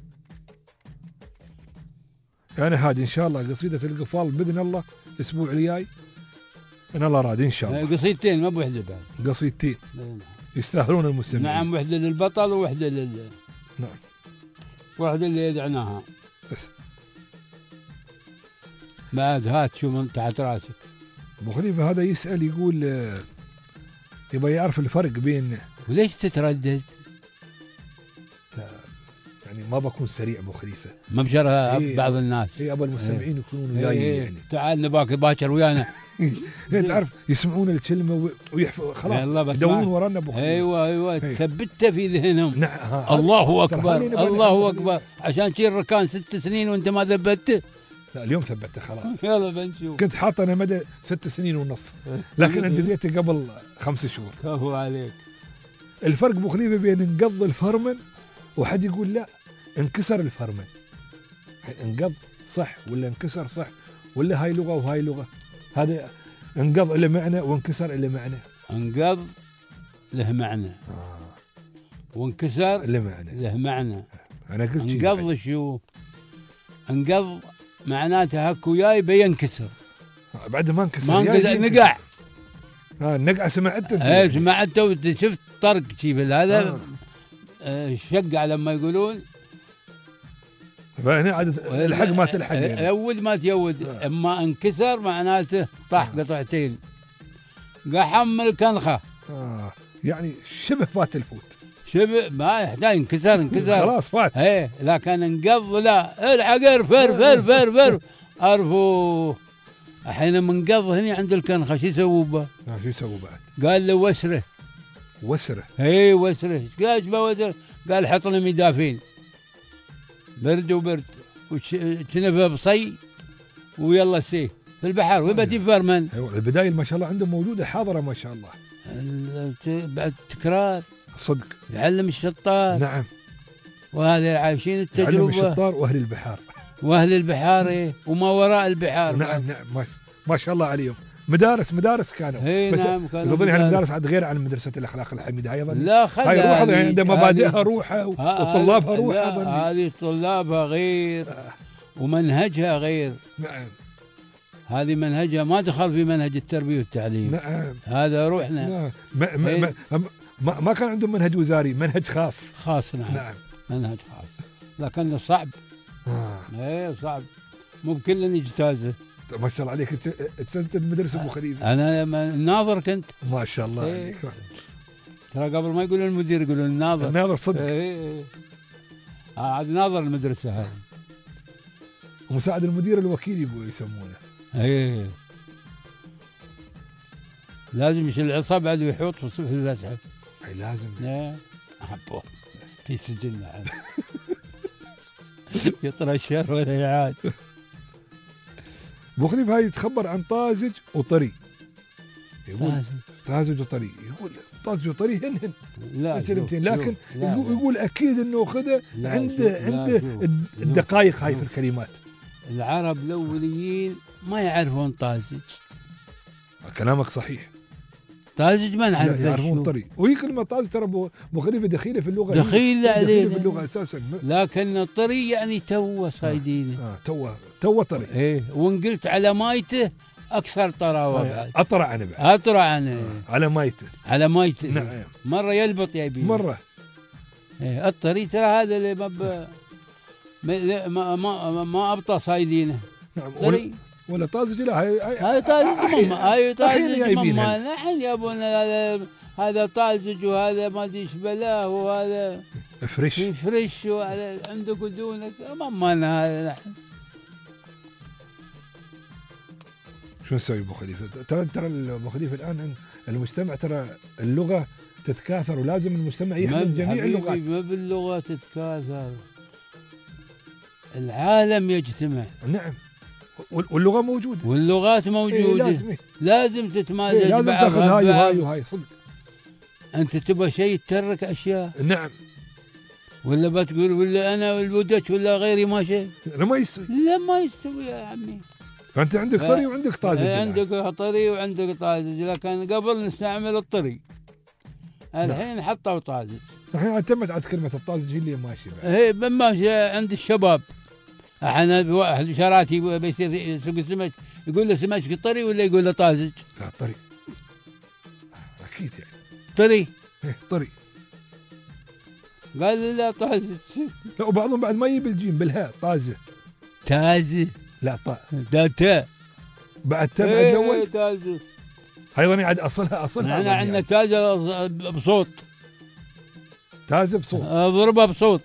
يعني هادي ان شاء الله قصيده القفال باذن الله الاسبوع الجاي ان الله راد ان شاء الله. قصيدتين ما بوحده بعد. قصيدتين يستاهلون المستمعين. نعم وحده للبطل ووحده لل نعم. وحده اللي يدعناها. بس. بعد هات شو من تحت راسك. ابو خليفه هذا يسال يقول آه، يبغى يعرف الفرق بين وليش تتردد؟ يعني ما بكون سريع ابو خليفه. مبشرها إيه. بعض الناس. اي ابو المستمعين يكونون إيه وياي إيه. يعني. تعال نباك باكر ويانا تعرف يسمعون الكلمه ويحفظ خلاص يلا بس يدورون معك. ورانا ابو خليل. ايوه ايوه إيه. ثبته في ذهنهم. نعم ها- الله ترى اكبر خليني بقول الله لك- اكبر عشان شي الركان ست سنين وانت ما ثبته. لا اليوم ثبته خلاص. يلا بنشوف. كنت حاطه انا مدى ست سنين ونص، لكن انجزيته قبل خمس شهور. كفو عليك. الفرق ابو خليفه بين انقض الفرمن وحد يقول لا انكسر الفرمن. انقض صح ولا انكسر صح ولا هاي لغه وهاي لغه؟ هذا انقض له معنى وانكسر له معنى. انقض له معنى آه. وانكسر له معنى. له معنى. انا قلت شي انقض شو؟ انقض معناته هك وياي بينكسر. بعد. بعد ما انكسر ما يا انكسر يجي نقع. اه النقعه سمعت انت. ايه سمعت شفت طرق شي هذا آه. آه، شقع لما يقولون فهنا عاد الحق ما تلحق يعني. يود ما تيود. آه. اما انكسر معناته طاح قطعتين. قحم الكنخه آه. يعني شبه فات الفوت. شبه ما يحتاج انكسر انكسر خلاص فات. ايه لكن انقض لا الحق ارفر فر فر فر ارفو. الحين منقض هني عند الكنخه شو يسووا به؟ آه. شو يسوي بعد؟ قال له وسره. وسره. اي وسره. ايش قال ايش بوسره؟ قال حط لي مدافين برد وبرد وشنفه بصي ويلا سي في البحر وبتي فرمن. ايوه البدايل ما شاء الله عندهم موجوده حاضره ما شاء الله. ال- بعد تكرار صدق. يعلم الشطار. نعم. وهذا عايشين علم التجربه الشطار واهل البحار. واهل البحار إيه، وما وراء البحار. نعم نعم ما, ما شاء الله عليهم. مدارس مدارس كانوا. اي بس نعم كانوا يظني مدارس. هالمدارس عاد غير عن مدرسه الاخلاق الحميده ايضا. لا خلي هاي روحها هذه- يعني عندها هذه- مبادئها روحها و- ها- وطلابها هذه- روحها لا، ظني. هذه طلابها غير آه. ومنهجها غير. نعم هذه منهجها ما دخل في منهج التربيه والتعليم. نعم هذا روحنا نعم. ما, ما, إيه. ما, ما, ما كان عندهم منهج وزاري، منهج خاص. خاص. نعم, نعم. منهج خاص لكنه صعب. آه. ايه صعب مو بكل يجتازه. ما شاء الله عليك انت اجتزت المدرسه ابو خليفه. انا لما الناظر كنت ما شاء الله إيه. عليك. ترى قبل ما يقولون المدير يقولون الناظر. الناظر صدق. ايه عاد ناظر المدرسه هذه. ومساعد المدير الوكيل يبغوا يسمونه. ايه لازم يشيل العصا بعد ويحط في صف الفسحه. اي لازم. ايه أحبه في سجن عاد. يطلع الشهر ولا يعاد. ابو خليفه هاي يتخبر عن طازج وطري. يقول طازج وطري، يقول طازج وطري هن هن لا الكلمتين، شوف، لكن شوف، لا، يقول, لا. يقول اكيد انه خذه لا، عنده شوف، لا، عنده شوف، الد- شوف. الدقائق هاي في شوف. الكلمات. العرب الاوليين ما يعرفون طازج. كلامك صحيح. طازج ما نعرف لا، يعرفون شو. طري، وهي كلمه طازج ترى ابو أبو خليفه دخيله في اللغه. دخيلة هي دخيلة علينا. في اللغه اساسا. لكن الطري يعني تو صايدينه. اه تو تو طري. ايه وان قلت على مايته اكثر طراوه بعد. اطرع انا بعد. اطرع عنه على مايته. على مايته. نعم. مره يلبط يبي مره. إيه الطري ترى هذا اللي ما ب... ما ما ما, ما ابطا صايدينه. نعم. طري. ولا, ولا طازج لا هاي هاي هاي طازج ماما هاي طازج جايبينها. ماما الحين يبون هذا هذا طازج وهذا ما ادري ايش بلاه وهذا فريش. في فريش وهذا عندك ودونك ماما أنا هذا الحين. شو نسوي ابو خليفه؟ ترى ترى ابو خليفه الان المجتمع ترى اللغه تتكاثر ولازم المجتمع يخدم جميع حبيبي اللغات. ما باللغه تتكاثر العالم يجتمع. نعم. وال- واللغه موجوده. واللغات موجوده. إيه لازم إيه. لازم تتمازج إيه لازم بعضها تاخذ هاي ببعض. وهاي وهاي صدق. انت تبغى شيء تترك اشياء نعم. ولا بتقول ولا انا والبودج ولا غيري ما شيء. لا ما يستوي. لا ما يستوي يا عمي. فانت عندك طري وعندك طازج. إيه الآن. عندك طري وعندك طازج لكن قبل نستعمل الطري الحين حطوا طازج. الحين اعتمد على كلمه الطازج هي اللي ماشيه بعد. هي ماشي عند الشباب. الحين واحد شراتي بيصير يسوق سمك يقول له سمك طري ولا يقول له طازج؟ لا طري. اكيد يعني. طري. ايه طري. قال لي لا طازج. لا وبعضهم بعد ما يجيب الجيم بالهاء طازه. تازه. لا طا. دا تا. بعد تبع إيه الاول. تازه. هاي ظني عاد اصلها اصلها. احنا ظني عندنا عاد. تازه بصوت. تازه بصوت. اضربها بصوت.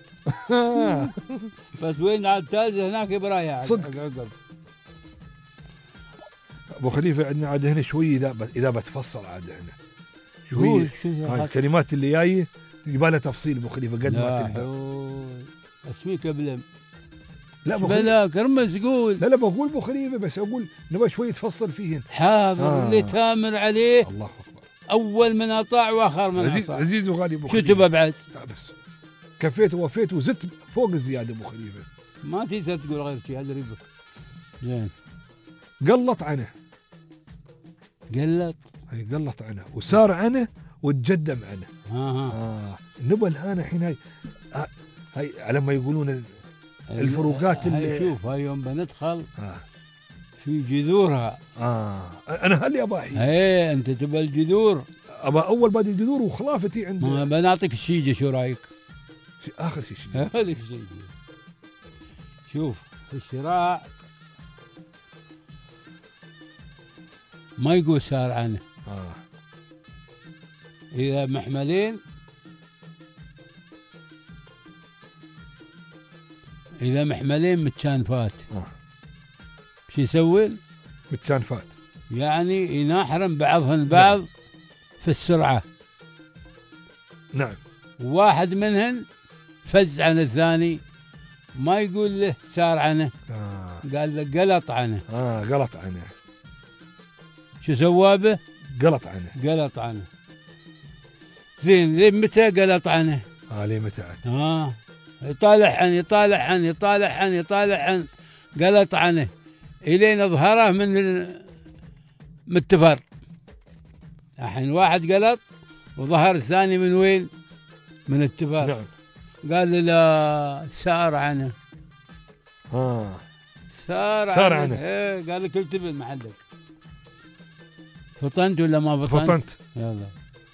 بس وين عاد تازه هناك برايه. صدق. ابو خليفه عندنا عاد هنا شوي اذا ب... اذا بتفصل عاد هنا شوي هاي الكلمات اللي جايه يبغى لها تفصيل ابو خليفه قد ما تقدر. اسميك ابلم لا بلا كرمز قول. لا لا بقول ابو خليفه بس اقول نبغى شوي تفصل فيهن. حاضر آه. اللي تامر عليه الله اكبر. اول من اطاع واخر من عزيز اطاع. عزيز وغالي ابو خليفه. شو تبى بعد؟ لا بس كفيت ووفيت وزدت فوق الزياده ابو خليفه. ما تقدر تقول غير شيء هذا ريبك. زين. قلط عنه. قلط. اي قلط عنه وسار عنه وتجدم عنه. ها ها. اه نبى الان الحين هاي آه هاي على ما يقولون الفروقات اللي شوف هاي يوم بندخل آه. في جذورها. اه انا هل ابى الحين. ايه انت تبى الجذور. ابى اول بادي الجذور وخلافتي عند. ما بنعطيك الشيجه شو رايك؟ اخر شيء الشيجه. اخر شيء. شوف في الشراع ما يقول سار عنه. آه. إذا محملين إذا محملين متشانفات. آه. شو يسوي؟ متشانفات يعني يناحرم بعضهن البعض. نعم. في السرعة. نعم. واحد منهن فز عن الثاني ما يقول له سار عنه. آه. قال له قلط عنه. اه قلط عنه. شو سوابه؟ قلط عنه. قلط عنه. زين لين متى قلط عنه؟ اه لين متى عاد؟ اه يطالع عن يطالع عن يطالع عن يطالع عن قلط عنه الين ظهره من من التفر. الحين واحد قلط وظهر الثاني من وين؟ من التفر. نعم. قال له لا سار عنه. اه سار, سار عنه, عنه. ايه قال لك اكتب محلك. فطنت ولا ما فطنت؟ فطنت. يلا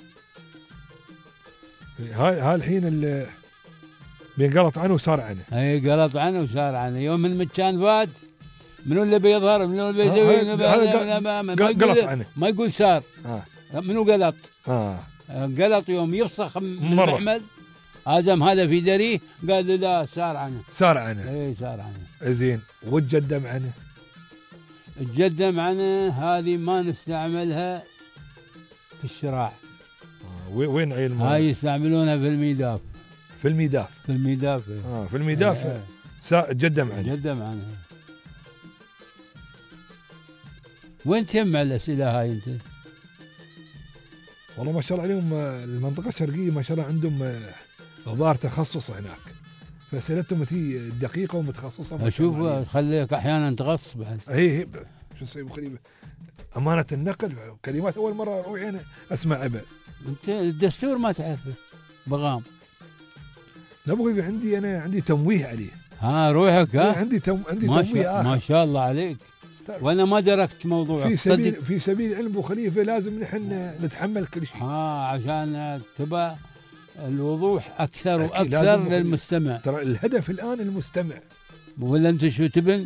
هاي هاي الحين اللي بينقلط عنه وصار عنه. اي قلط عنه وصار عنه. يوم من مكان فات منو اللي بيظهر منو اللي بيسوي قلط عنه ما يقول سار. آه. منو قلط؟ اه قلط يوم يفسخ من المحمل هزم هذا في دريه قال له لا سار عنه. سار عنه. اي سار عنه. زين وتجدم عنه. تجدم عنه هذه ما نستعملها في الشراع. آه. وين عيل المال؟ هاي يستعملونها في الميداف. في الميداف. في الميداف. اه في الميداف. آه. سا... جدم عنه. جدم عنه. وين تجمع الاسئله هاي انت؟ والله ما شاء الله عليهم المنطقه الشرقيه ما شاء الله عندهم ظهر تخصص هناك فاسئلتهم تي دقيقه ومتخصصه. اشوف تخليك احيانا تغص بعد. هي شو اسوي ابو خليفه؟ امانه النقل كلمات اول مره اروح هنا اسمع ابا. انت الدستور ما تعرفه بغام. لا ابو خليفه عندي انا عندي تمويه عليه. ها روحك ها؟ عندي تم... عندي ما تمويه شاء... ما شاء الله عليك. وانا ما دركت موضوع في سبيل صدق. في سبيل علم ابو خليفه لازم نحن نتحمل كل شيء. ها عشان تبى الوضوح اكثر واكثر للمستمع. ترى الهدف الان المستمع. ولا انت شو تبن؟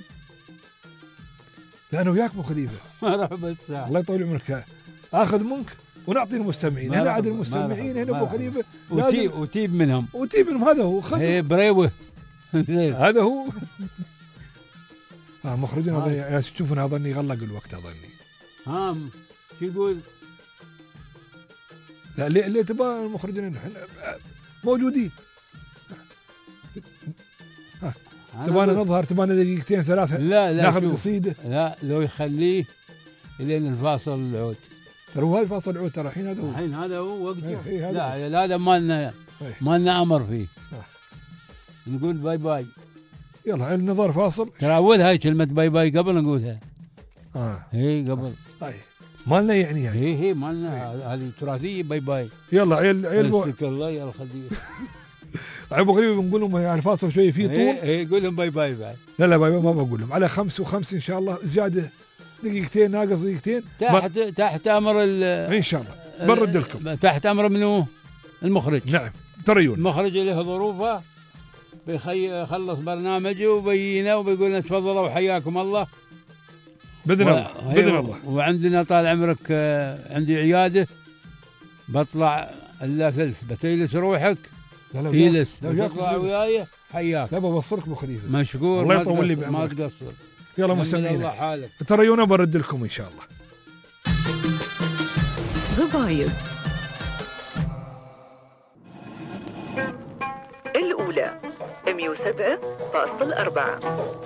لا انا وياك ابو خليفه. ما راح بس الله يطول عمرك اخذ منك ونعطي المستمعين. هنا عاد المستمعين هنا ابو خليفه وتيب وتيب منهم وتيب منهم. هذا هو خذ ايه بريوه هذا هو. اه مخرجنا يا تشوفون اظني غلق الوقت اظني. ها شو يقول؟ لا اللي, اللي تبغى المخرجين نحن موجودين. تبغانا نظهر تبغانا دقيقتين ثلاثه لا لا ناخذ قصيده. لا لو يخليه الين الفاصل العود. ترى هو الفاصل العود ترى الحين هذا هو. الحين هذا هو وقته. ايه لا هذا ما لنا ما لنا امر فيه. آه. نقول باي باي. يلا النظر فاصل. ترى اول هاي كلمه باي باي قبل نقولها. اه اي قبل. اي مالنا يعني هاي. اي اي مالنا هذه تراثيه باي باي. يلا عيل عيل مسك الله يا الخدير. ابو غريب بنقول لهم يعني فاصل شوي فيه طول. اي اي قول لهم باي باي بعد. لا لا باي باي ما بقول لهم على خمس وخمس ان شاء الله زياده دقيقتين ناقص دقيقتين. تحت ما... تحت امر ال ان شاء الله برد لكم. تحت امر منو؟ المخرج. نعم تريون. المخرج له ظروفه بيخلص برنامجه وبينا وبيقول لنا تفضلوا وحياكم الله. باذن الله باذن الله. وعندنا طال عمرك عندي عياده بطلع الا ثلث بتجلس روحك. لا لا جلس تطلع وياي حياك. لا بوصلك ابو خليفه. مشكور الله يطول لي ما تقصر. يلا الله مستمعينا حالك. تريونا برد لكم ان شاء الله. ضبايب الأولى مئة وسبعة فاصلة أربعة.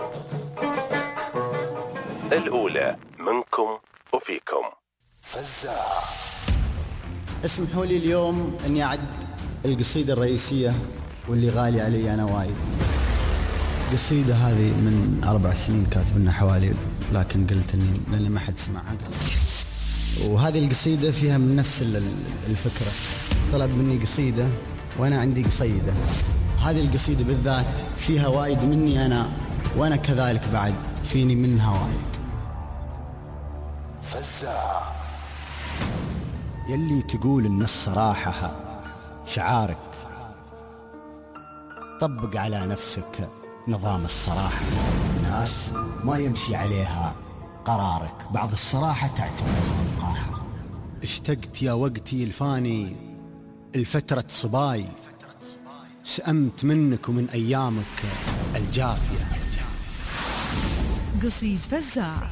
الأولى منكم وفيكم. فزاع. اسمحوا لي اليوم اني اعد القصيدة الرئيسية واللي غالي علي انا وايد. القصيدة هذه من اربع سنين كاتبنا حوالي، لكن قلت اني لاني ما حد سمعها. وهذه القصيدة فيها من نفس الفكرة، طلب مني قصيدة وانا عندي قصيدة. هذه القصيدة بالذات فيها وايد مني انا، وانا كذلك بعد فيني منها وايد. فزاع. يلي تقول ان الصراحة شعارك، طبق على نفسك نظام الصراحة. الناس ما يمشي عليها قرارك، بعض الصراحة تعتبرها وقاحة. اشتقت يا وقتي الفاني الفترة صباي، سأمت منك ومن أيامك الجافية. قصيد فزاع.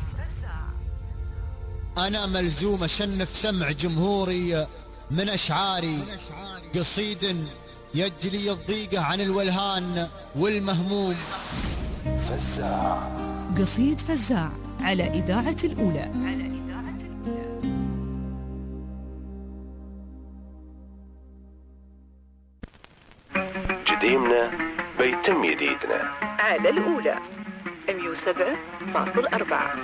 أنا ملزوم أشنف سمع جمهوري من أشعاري، قصيد يجلي الضيقة عن الولهان والمهموم. فزاع. قصيد فزاع على إذاعة الأولى. جديمنا بيتم جديدنا على الأولى مئة وسبعة فاصلة أربعة.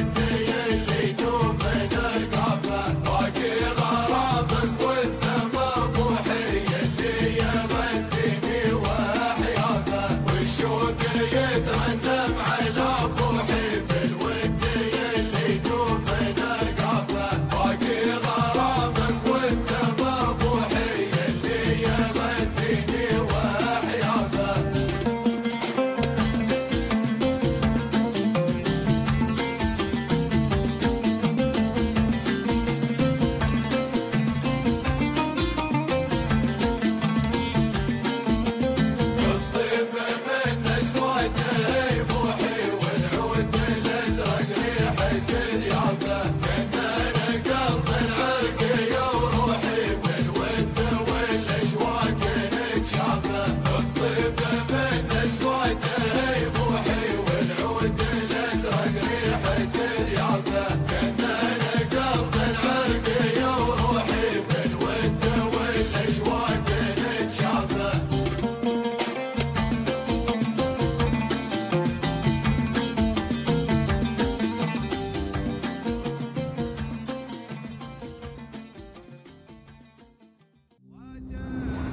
اللي دوم من القابة باقي غرامك وانت ما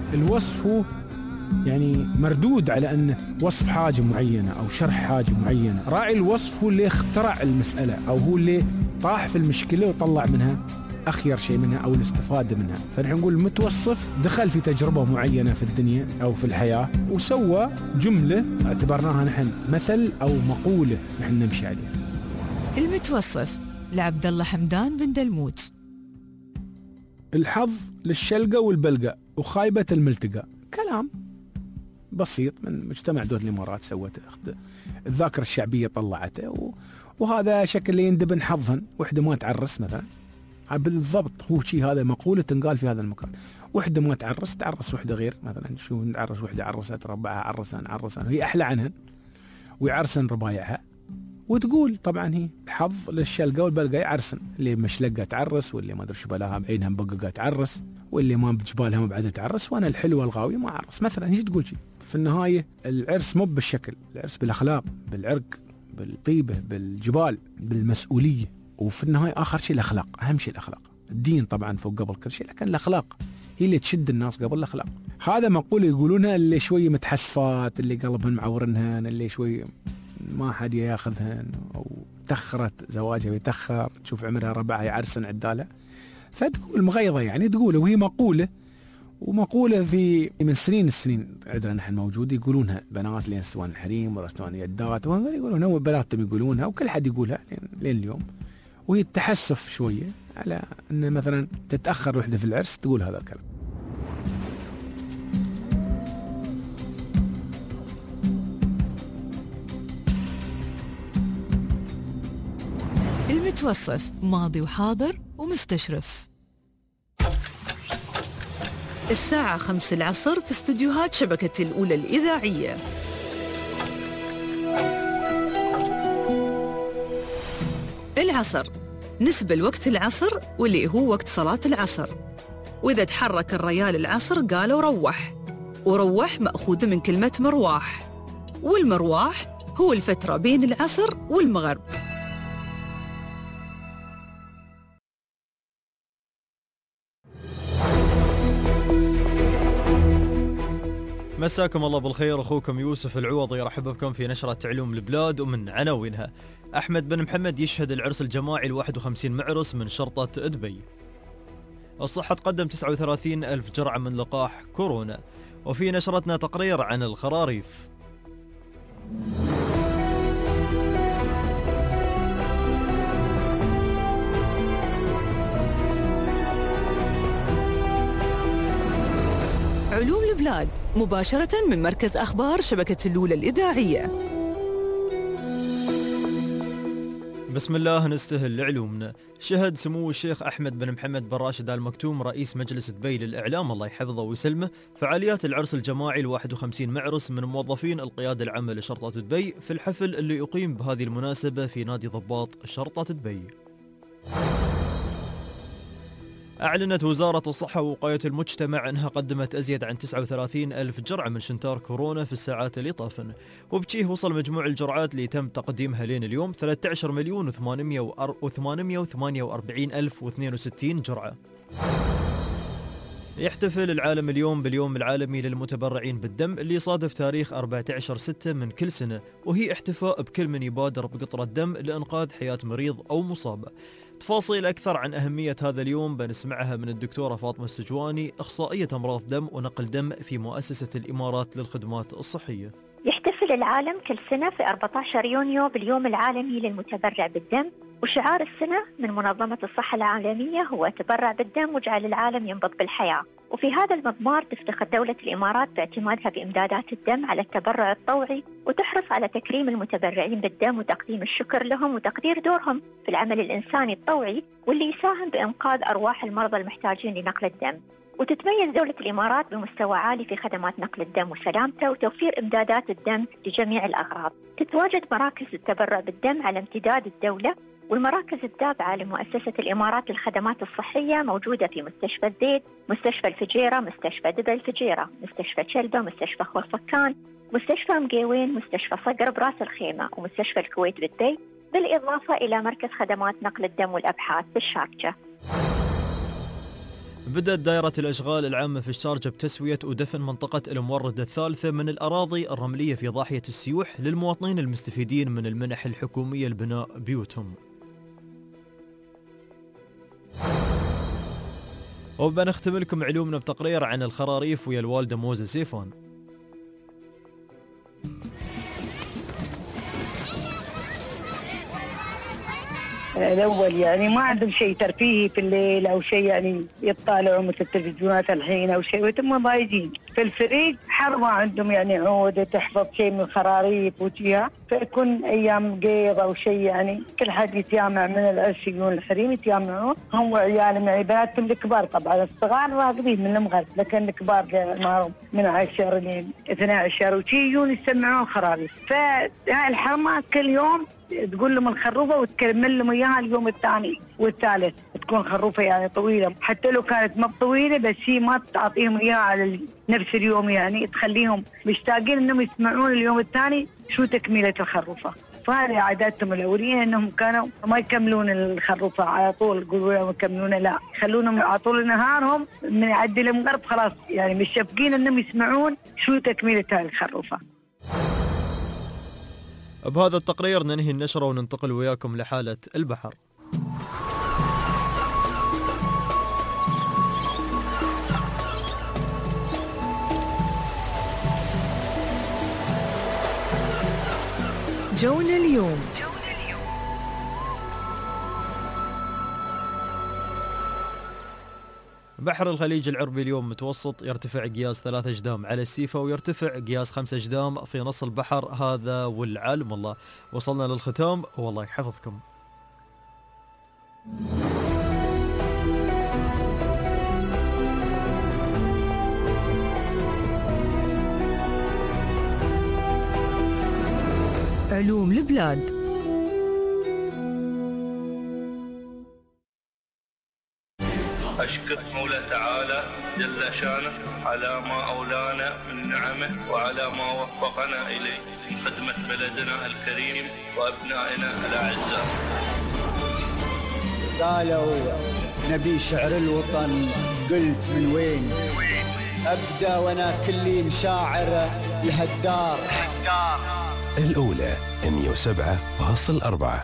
الوصف هو يعني مردود على أنه وصف حاجة معينة أو شرح حاجة معينة. راعي الوصف هو اللي اخترع المسألة أو هو اللي طاح في المشكلة وطلع منها أخير شيء منها أو الاستفادة منها. فنحن نقول المتوصف دخل في تجربة معينة في الدنيا أو في الحياة وسوى جملة اعتبرناها نحن مثل أو مقولة نحن نمشي عليها. المتوصف لعبد الله حمدان بن دلموت. الحظ للشلقة والبلقة وخايبة الملتقى. كلام بسيط من مجتمع دول الإمارات سوته، الذاكرة الشعبية طلعته، وهذا شكل اللي يندبن حظهن. وحدة ما تعرس مثلا بالضبط هو شيء، هذا مقولة تنقال في هذا المكان. وحدة ما تعرس تعرس وحدة غير مثلا، شو نعرس وحدة عرست ربعها عرسان عرسان وهي أحلى عنهن ويعرسن ربايعها. وتقول طبعا هي الحظ للشلقة والبلقة يعرسن، اللي مشلقة تعرس واللي ما أدري شو بلاها بعينها مبققة تعرس واللي ما بجبالها مبعدة تعرس وأنا الحلوة الغاوية ما أعرس مثلا. هي تقول شيء في النهاية العرس مو بالشكل، العرس بالأخلاق بالعرق بالطيبة بالجبال بالمسؤولية، وفي النهاية آخر شيء الأخلاق. أهم شيء الأخلاق. الدين طبعا فوق قبل كل شيء، لكن الأخلاق هي اللي تشد الناس قبل الأخلاق. هذا مقولة يقولونها اللي شوي متحسفات، اللي قلبهن معورنهن، اللي شوي ما حد ياخذهن أو تخرت زواجها بيتخر، تشوف عمرها ربعها يعرسن عدالة، فتقول مغيظة يعني تقول. وهي مقولة ومقولة في من سنين السنين عندنا نحن موجود يقولونها بنات لين استوان الحريم ورستوان يدات ويقولونها وبناتهم يقولونها وكل حد يقولها لين اليوم. وهي التحسف شوية على أن مثلا تتأخر وحدة في العرس تقول هذا الكلام. المتوصف ماضي وحاضر ومستشرف. الساعة خمس العصر في استوديوهات شبكة الأولى الإذاعية. العصر نسبة لوقت العصر واللي هو وقت صلاة العصر، وإذا تحرك الريال العصر قالوا روح، وروح مأخوذ من كلمة مرواح، والمرواح هو الفترة بين العصر والمغرب. مساكم الله بالخير، أخوكم يوسف العوضي يرحب بكم في نشرة علوم البلاد. ومن عناوينها: أحمد بن محمد يشهد العرس الجماعي الواحد وخمسين معرس من شرطة دبي. الصحة تقدم تسعة وثلاثين ألف جرعة من لقاح كورونا. وفي نشرتنا تقرير عن الخراريف. علوم البلاد مباشرة من مركز أخبار شبكة الأولى الإذاعية. بسم الله نستهل لعلومنا. شهد سمو الشيخ أحمد بن محمد بن راشد آل مكتوم رئيس مجلس دبي للإعلام الله يحفظه ويسلمه فعاليات العرس الجماعي الواحد وخمسين معرس من موظفين القيادة العامة لشرطة دبي في الحفل اللي يقيم بهذه المناسبة في نادي ضباط شرطة دبي. أعلنت وزارة الصحة ووقاية المجتمع أنها قدمت أزيد عن تسعة وثلاثين ألف جرعة من شنتار كورونا في الساعات اللي طافن، وبشيه وصل مجموع الجرعات اللي تم تقديمها لين اليوم ثلاثة عشر مليون وثمانمئة وثمانية وأربعين ألف واثنين وستين جرعة. يحتفل العالم اليوم باليوم العالمي للمتبرعين بالدم اللي يصادف تاريخ أربعة عشر ستة من كل سنة، وهي احتفاء بكل من يبادر بقطرة دم لإنقاذ حياة مريض أو مصاب. تفاصيل أكثر عن أهمية هذا اليوم بنسمعها من الدكتورة فاطمة السجواني، أخصائية أمراض دم ونقل دم في مؤسسة الإمارات للخدمات الصحية. يحتفل العالم كل سنة في أربعة عشر يونيو باليوم العالمي للمتبرع بالدم، وشعار السنة من منظمة الصحة العالمية هو تبرع بالدم واجعل العالم ينبض بالحياة. وفي هذا المضمار تفتخر دولة الإمارات باعتمادها بإمدادات الدم على التبرع الطوعي، وتحرص على تكريم المتبرعين بالدم وتقديم الشكر لهم وتقدير دورهم في العمل الإنساني الطوعي واللي يساهم بإنقاذ أرواح المرضى المحتاجين لنقل الدم. وتتميز دولة الإمارات بمستوى عالي في خدمات نقل الدم وسلامته وتوفير إمدادات الدم لجميع الأغراض. تتواجد مراكز التبرع بالدم على امتداد الدولة، والمراكز التابعة لمؤسسة الإمارات للخدمات الصحية موجودة في مستشفى الزيد، مستشفى الفجيرة، مستشفى دبي الفجيرة، مستشفى شلبة، مستشفى خورفكان، مستشفى مقيوين، مستشفى صقر براس الخيمة، ومستشفى الكويت بالدبي، بالإضافة إلى مركز خدمات نقل الدم والأبحاث بالشارجة. بدأت دائرة الأشغال العامة في الشارجة بتسوية ودفن منطقة الموردة الثالثة من الأراضي الرملية في ضاحية السيوح للمواطنين المستفيدين من المنح الحكومية لبناء بيوتهم. وبنختم لكم علومنا بتقرير عن الخراريف ويا الوالدة موزة سيفان. الأول يعني ما عندهم شيء ترفيهي في الليل أو شيء يعني يطالعوا مثل التلفزيونات الحين أو شيء، وتم ضايجين في الفريق حرمة عندهم يعني عودة تحفظ شيء من الخراريف وجيها، فيكون أيام قيض أو شيء يعني كل حد يتجمع من العشيون الحريم يتجمعوا هم وعيالهم يعني بناتهم الكبار، طبعا الصغار راقدين من المغرب لكن الكبار معهم من عشر ل اثني عشر وشي يجون يسمعون خراريف. فهاي الحرمة كل يوم تقول لهم الخروفه وتكمل لهم اياها اليوم الثاني والثالث، تكون خروفه يعني طويله، حتى لو كانت ما طويله بس هي ما تعطيهم اياها على نفس اليوم، يعني تخليهم مشتاقين انهم يسمعون اليوم الثاني شو تكمله الخروفه. فهذه عاداتهم الاوليه انهم كانوا ما يكملون الخروفه على طول، يقولوا لهم يكملون لا، يخلونهم على طول نهارهم من يعدي المغرب خلاص يعني مشفقين انهم يسمعون شو تكمله هذه الخروفه. بهذا التقرير ننهي النشرة وننتقل وياكم لحالة البحر. جونا اليوم. بحر الخليج العربي اليوم متوسط، يرتفع قياس ثلاثة أجدام على السيفا ويرتفع قياس خمسة أجدام في نص البحر. هذا والعلم الله. وصلنا للختام والله يحفظكم. علوم البلاد. أشكر مولى تعالى جل شانه على ما أولانا من نعمه وعلى ما وفقنا إليه في خدمة بلدنا الكريم وأبنائنا الأعزاء. قالوا نبي شعر الوطن، قلت من وين أبدأ وأنا كلي مشاعر لهالدار. الأولى مئة وسبعة فاصلة أربعة.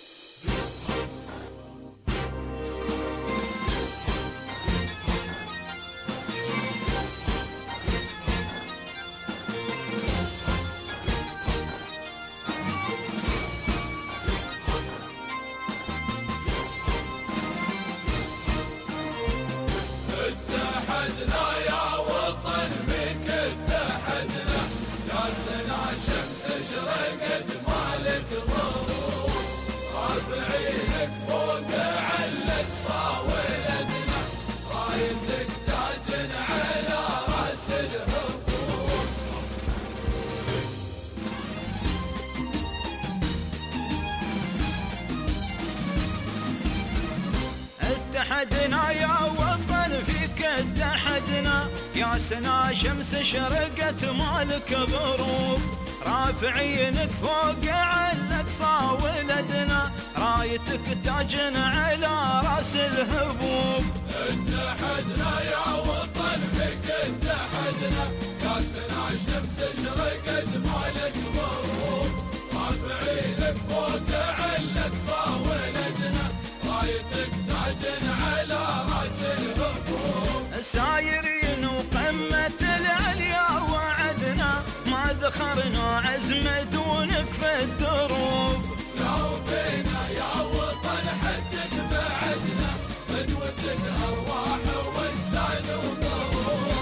اتحدنا يا وطن فيك اتحدنا، يا سنا شمس شرقت مالك غروب، رافعينك فوق علك صا ولدنا، رايتك تاجنا على راس الهبوب. اتحدنا يا وطن فيك اتحدنا، يا سنا شمس شرقت مالك غروب، رافعينك فوق علك صا ولدنا، رايتك تاجنا على راس الهبوب. سايرين وقمة العليا وعدنا، ما ذخرنا عزم دونك في الدروب. لو فينا يا وطن حدك بعدنا، قدوتك أرواح وانسان وقلوب.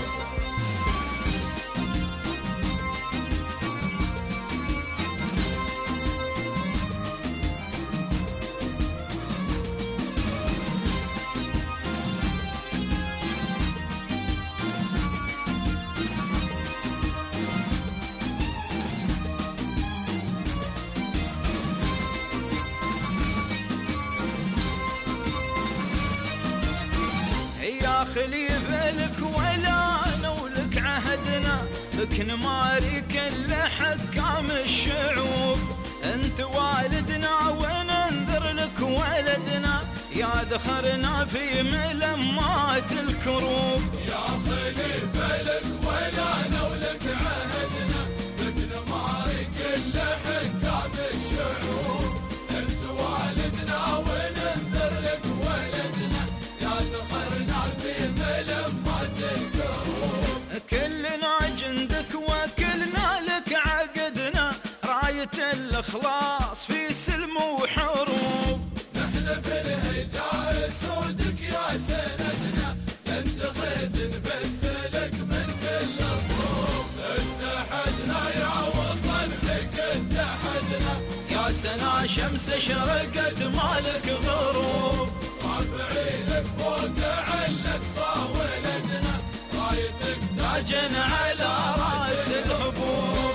خليف لك ولا انا ولك عهدنا، لك نماري كل حكام الشعوب، انت والدنا وننذر لك ولدنا، يا ذخرنا في ملمات الكروب. يا خليفة لك ولانا ولك عهدنا بدنا معارك إلا حكام الشعوب. انت والدنا وننذر لك ولدنا يا ذخرنا في ملمات الكروب. كلنا جندك وكلنا لك عقدنا راية الإخلاص في سلم وحروب. نحن في الهجاء سودك يا سندنا انت خيط نبثلك من كل صوب. اتحدنا يا وطن فيك اتحدنا يا سنا شمس شرقت مالك غروب. رافعينك فوق علك صاولدنا رايتك تاجن على راس الحبوب.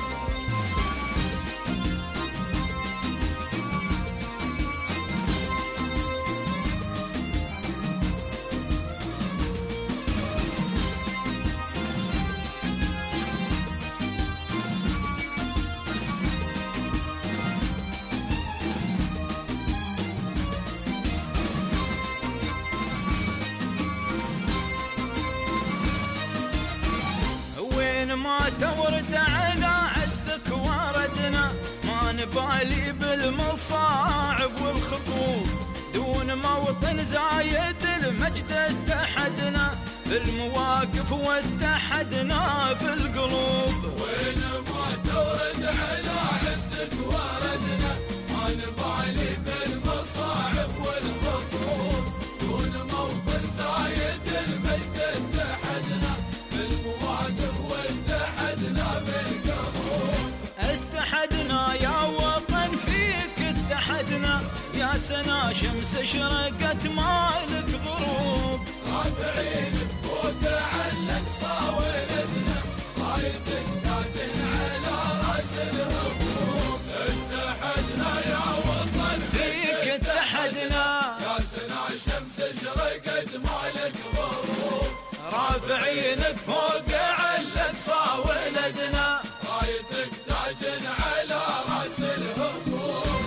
ما تورد على عدك وردنا ما نبالي بالمصاعب والخطوب. دون موطن زايد المجد اتحدنا بالمواقف واتحدنا بالقلوب. وين ما تورد على عدك وردنا ما نبالي بالمصاعب والخطوب. دون موطن زايد المجد اتحدنا بالمواقف اتحدنا بالقلوب. اتحدنا يا وطن فيك اتحدنا يا سنا شمس شرقت مالك غروب. رافعينك فوق علك صاولدنا رايتك تاجن على راس الهبوب. اتحدنا يا وطن فيك اتحدنا يا سنا شمس شرقت مالك غروب. رافعينك فوق علك صاولدنا رايتك تاجن على راس الهبوب.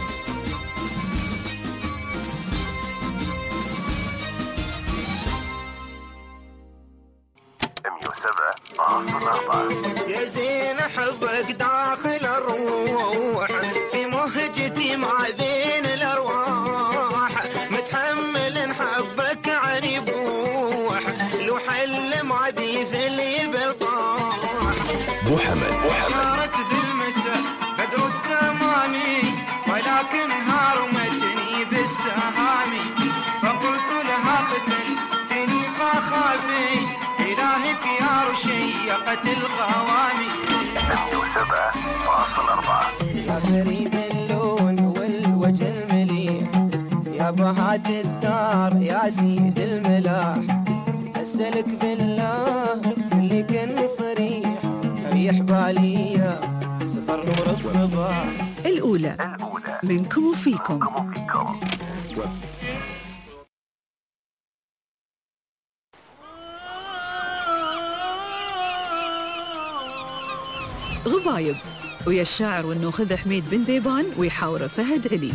مية وسبعة فاصلة أربعة. يا زين حبك داخل الروح في مهجتي مع بين الارواح. متحمل حبك عن يبوح لو حل مع بيثلي بالطاح. محمد صارت بالمساء بدر التمامي ولكن هارمتني بالسهامي. فقلت لها قتلتني فخافي إلهك يا رشيقة القوامي. مية وسبعة فاصلة أربعة. يا فريد اللون والوجه المليح يا بهات الدار يا سيد الملاح. أسألك بالله اللي كان صريح ريح بالي سفر نور الصباح. الأولى منكم وفيكم. غبايب ويا الشاعر والنوخذ حميد بن ديبان ويحاوره فهد علي.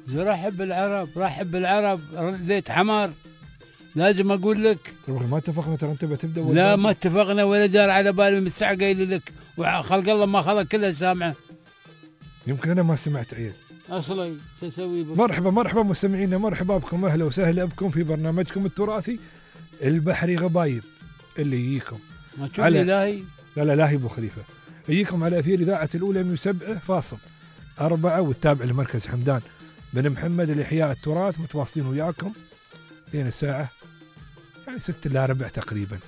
رحب بالعرب رحب بالعرب رديت حمار. لازم اقول لك ما اتفقنا ترى انت بتبدا. لا ما اتفقنا ولا دار على بالي من الساعه قايل لك وخلق الله ما خلق كلها سامعه. يمكن انا ما سمعت عيل اصلي شو اسوي بك؟ مرحبا مرحبا مستمعينا، مرحبا بكم، اهلا وسهلا بكم في برنامجكم التراثي البحري غبايب اللي يجيكم ما تشوف لي لاهي. لا لا لاهي ابو خليفه يجيكم على اثير اذاعه الاولى مئة وسبعة فاصلة أربعة والتابع لمركز حمدان بن محمد لاحياء التراث. متواصلين وياكم لين الساعه يعني ستة الا ربع تقريبا،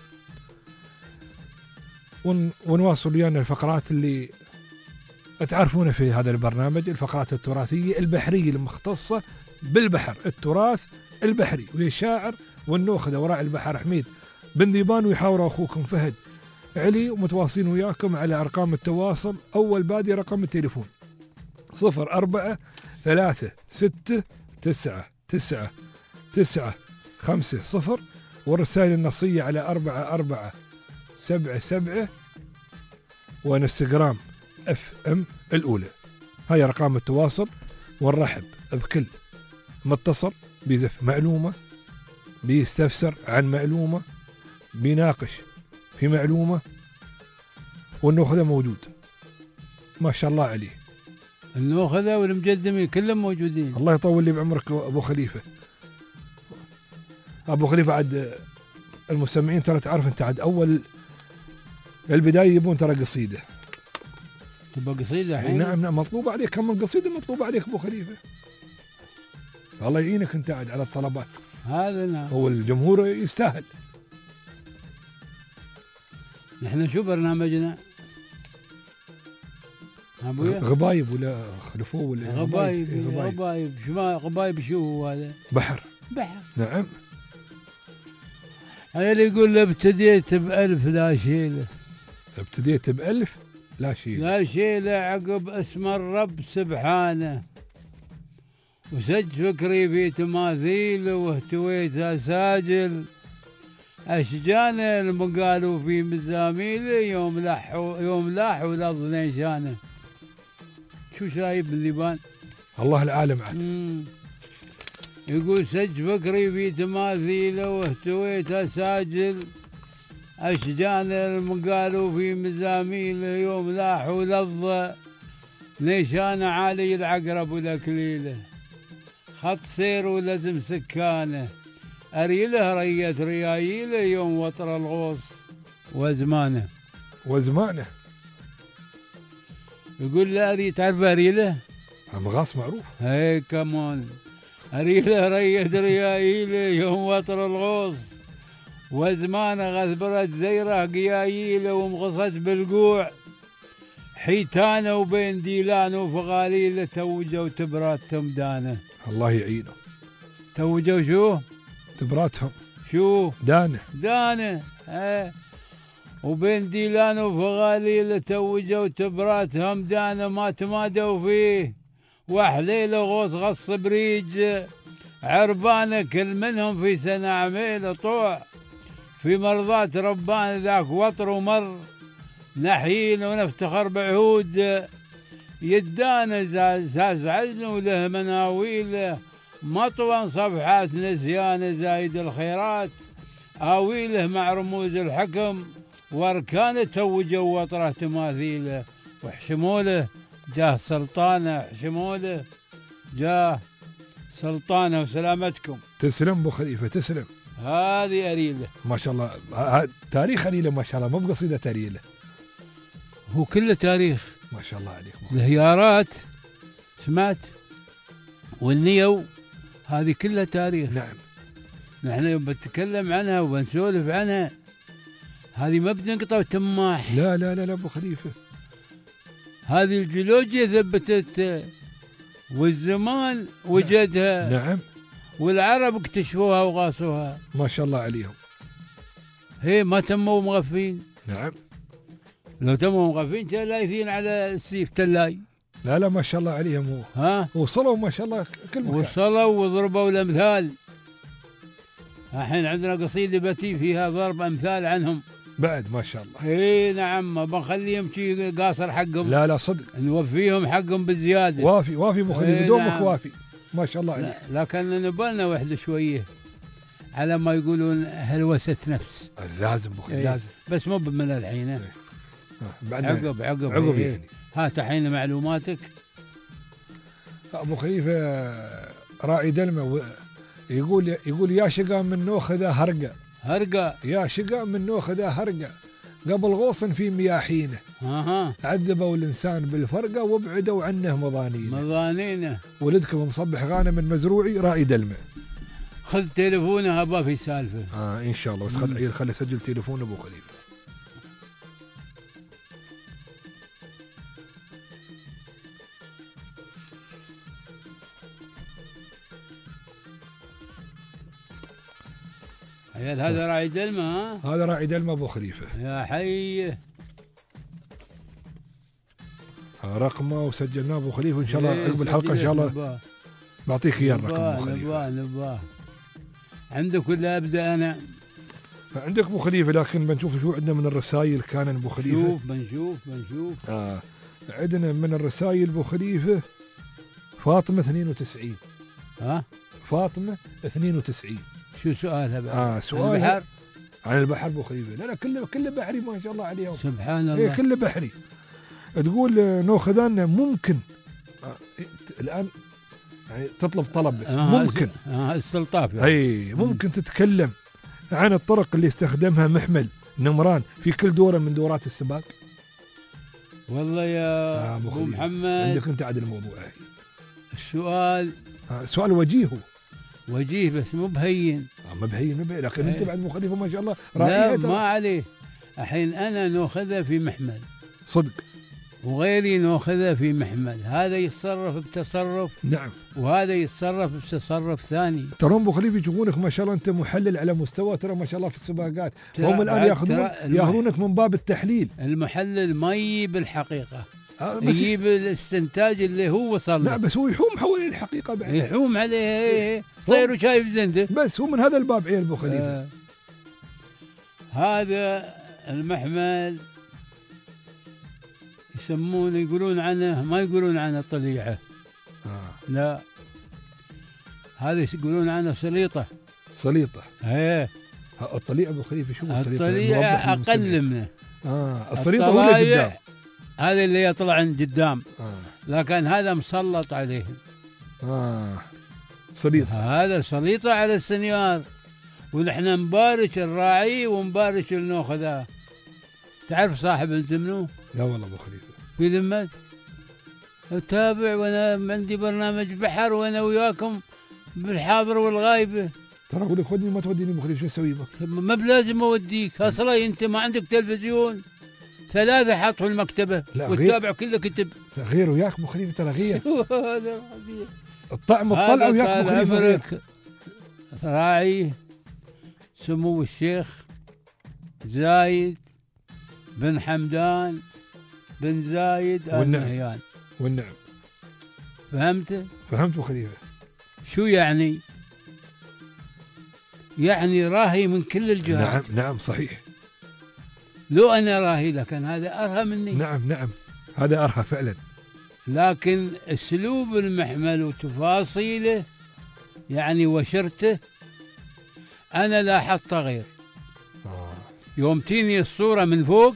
ون ونواصل ويانا الفقرات اللي تعرفونها في هذا البرنامج، الفقرات التراثيه البحريه المختصه بالبحر، التراث البحري، وهي الشاعر والنوخذه وراعي البحر حميد بن ذيبان، ويحاور اخوكم فهد علي. ومتواصلين وياكم على ارقام التواصل. اول بادي رقم التليفون صفر أربعة ثلاثة ستة تسعة تسعة تسعة خمسة صفر، والرسائل النصيه على أربعة أربعة سبعة سبعة، وانستغرام اف ام الاولى. هاي ارقام التواصل، ونرحب بكل متصل بيزف معلومه، بيستفسر عن معلومه، بيناقش في معلومه، والنوخذه موجود ما شاء الله عليه. النوخذه والمجدمين كلهم موجودين. الله يطول لي بعمرك ابو خليفه. ابو خليفه عاد المستمعين ترى تعرف انت عاد اول البدايه يبون ترى قصيده. تبغى قصيده الحين؟ نعم نعم مطلوب عليك، كم من قصيده مطلوب عليك ابو خليفه. الله يعينك انت عاد على الطلبات. هذا نعم. هو الجمهور يستاهل. نحن شو برنامجنا؟ ابويا غبايب ولا خلفوه ولا غبايب؟ غبايب غبايب شو ما غبايب شو هو هذا؟ بحر. بحر نعم. هذا اللي يقول ابتديت بألف لا شيله. ابتديت بألف لا شيله. لا شيله عقب اسم الرب سبحانه، وسج فكري في تماثيل واهتويت اساجل، اشجان المقالوا في مزاميل يوم لاح يوم لاح ولظ نيشانه. شو شايب بالذيبان؟ الله العالم عاد. يقول سج فكري في تماثيل واهتويت اساجل، اشجان المقالوا في مزاميل يوم لاح ولظ نيشانه، عالي العقرب والاكليله، خط سير ولزم سكانه، أريله رية ريايله يوم وطر الغوص وزمانه. وزمانه يقول له أري تعرف أريله؟ مغاص معروف. هي كمان أريله رية ريايله يوم وطر الغوص وزمانه، غثبرت زيره قيايله ومغصت بالقوع، حيتانه وبين ديلانه وفغاليله توجوا تبرات تمدانه. الله يعينه. توجوا شو؟ تبراتهم شو؟ دانه دانه. ها وبين ديلان وفغاليله توجوا تبرات همدانه، ما تمادوا فيه وحليله غوص غص بريج، عربانه كل منهم في سنه عميله طوع، في مرضات ربان ذاك وطر ومر، نحيل ونفتخر بعهود يدانا، زاز عزم وله مناويله، مطوى صفحات نسيان زايد الخيرات، آويله مع رموز الحكم واركان توجوا وطره تماثيله، وحشموله جاه سلطانه، حشموله جاه سلطانه. وسلامتكم. تسلم ابو خليفه تسلم. هذه أريله ما شاء الله، تاريخ أريله ما شاء الله، مو بقصيده أريله، هو كله تاريخ ما شاء الله عليك. الهيارات سمعت والنيو هذه كلها تاريخ. نعم. نحن يوم بنتكلم عنها وبنسولف عنها هذه ما بنقطع وتماح. لا لا لا لا ابو خليفه، هذه الجيولوجيا ثبتت والزمان وجدها. نعم. والعرب اكتشفوها وغاصوها ما شاء الله عليهم. هي ما تموا مغفين. نعم. لو تموا مغفين كان لايثين على السيف تلاي. لا لا ما شاء الله عليهم. ها وصلوا ما شاء الله كل مكان. وصلوا وضربوا الامثال. الحين عندنا قصيده بتي فيها ضرب امثال عنهم بعد ما شاء الله. اي نعم، ما بنخليهم شي قاصر حقهم. لا لا صدق نوفيهم حقهم بالزياده. وافي وافي ابو خليفه دومك. نعم. وافي ما شاء الله عليك. لكن نبالنا وحده شويه على ما يقولون هلوسه نفس. لازم بخي إيه. لازم، بس مو من الحين. إيه. عقب عقب عقب إيه. يعني. هات الحين معلوماتك. ابو خليفه راعي دلمه يقول يقول يا شقا من نوخذه هرقه هرقه يا شقا من نوخذه هرقه قبل غوص في مياحينه. اها عذبوا الانسان بالفرقه وابعدوا عنه مظانينه. مظانينه. ولدكم مصبح غانم من مزروعي راعي دلمه. خذ تليفونه هبا في سالفه. اه ان شاء الله، بس خل عيل خلي اسجل تليفون ابو خليفه. عيال هذا راعي دلمه. ها هذا راعي دلمه ابو خليفه. يا حي. رقمه وسجلناه ابو خليفه، ان شاء الله إيه عقب الحلقه ان شاء الله بعطيك اياه الرقم ابو خليفه. نباه نباه عندك ولا ابدا انا؟ عندك ابو خليفه، لكن بنشوف شو عندنا من الرسائل. كان ابو خليفه شوف بنشوف بنشوف آه عندنا من الرسائل ابو خليفه فاطمه اثنين وتسعين. ها فاطمه اثنين وتسعين. شو سؤالها بقى؟ اه سؤال البحر؟ عن البحر ابو خليفه. لا لا كله كله بحري ما شاء الله عليهم. سبحان الله. ايه كله بحري. تقول نوخذان ممكن آه الان يعني تطلب طلب بس آه ممكن اه استلطاف يعني. اي ممكن تتكلم عن الطرق اللي استخدمها محمل نمران في كل دوره من دورات السباق. والله يا آه ابو, أبو محمد عندك انت عاد الموضوع. هي السؤال آه سؤال وجيه هو. وجيه بس مو بهين. آه ما بهين ما بهين، لكن أي. انت بعد مخالفه ما شاء الله. لا ما عليه. الحين انا ناخذها في محمل صدق، وغيري ناخذها في محمل، هذا يتصرف بتصرف نعم وهذا يتصرف بتصرف ثاني. ترى ابو خليفه يشوفونك ما شاء الله انت محلل على مستوى، ترى ما شاء الله في السباقات، هم الان ياخذون ياخذونك من باب التحليل. المحلل ما يجيب الحقيقه، آه يجيب الاستنتاج اللي هو وصل له. لا بس هو يحوم حول الحقيقه بعد، يحوم عليه طير وشايف زنده. بس هو من هذا الباب عيال ابو خليفه. آه هذا المحمل يسمونه يقولون عنه ما يقولون عنه طليعه. آه. لا هذا يقولون عنه سليطه. سليطه ايه الطليعه ابو خليفه. شو السليطه؟ الطليعه اقل منه. اه السليطه هو اللي قدام، هذا اللي يطلع من قدام. آه. لكن هذا مسلط عليهم. اه سليطه. هذا سليطه على السنيار، ونحن نبارك الراعي ونبارك النوخذه. تعرف صاحب انت منو؟ لا والله ابو خليفه. في ذمتك اتابع، وانا عندي برنامج بحر وانا وياكم بالحاضر والغايبه. ترى اقول لك خذني ما توديني ابو خليفه، شو اسوي بك؟ ما بلازم اوديك اصلا، انت ما عندك تلفزيون ثلاثه حاطوا المكتبه وتتابع كله كتب. لا غير وياك ابو خليفه، ترى غير هذا الطعم الطلع وياك ابو خليفه غير. راعي سمو الشيخ زايد بن حمدان بن زايد آل نهيان. والنعم. فهمت؟ فهمت ابو خليفه. شو يعني؟ يعني راهي من كل الجهات. نعم نعم صحيح. لو انا راهي لكن هذا ارهى مني. نعم نعم هذا ارهى فعلا. لكن اسلوب المحمل وتفاصيله يعني وشرته انا لاحظته غير. آه. يوم تيني الصوره من فوق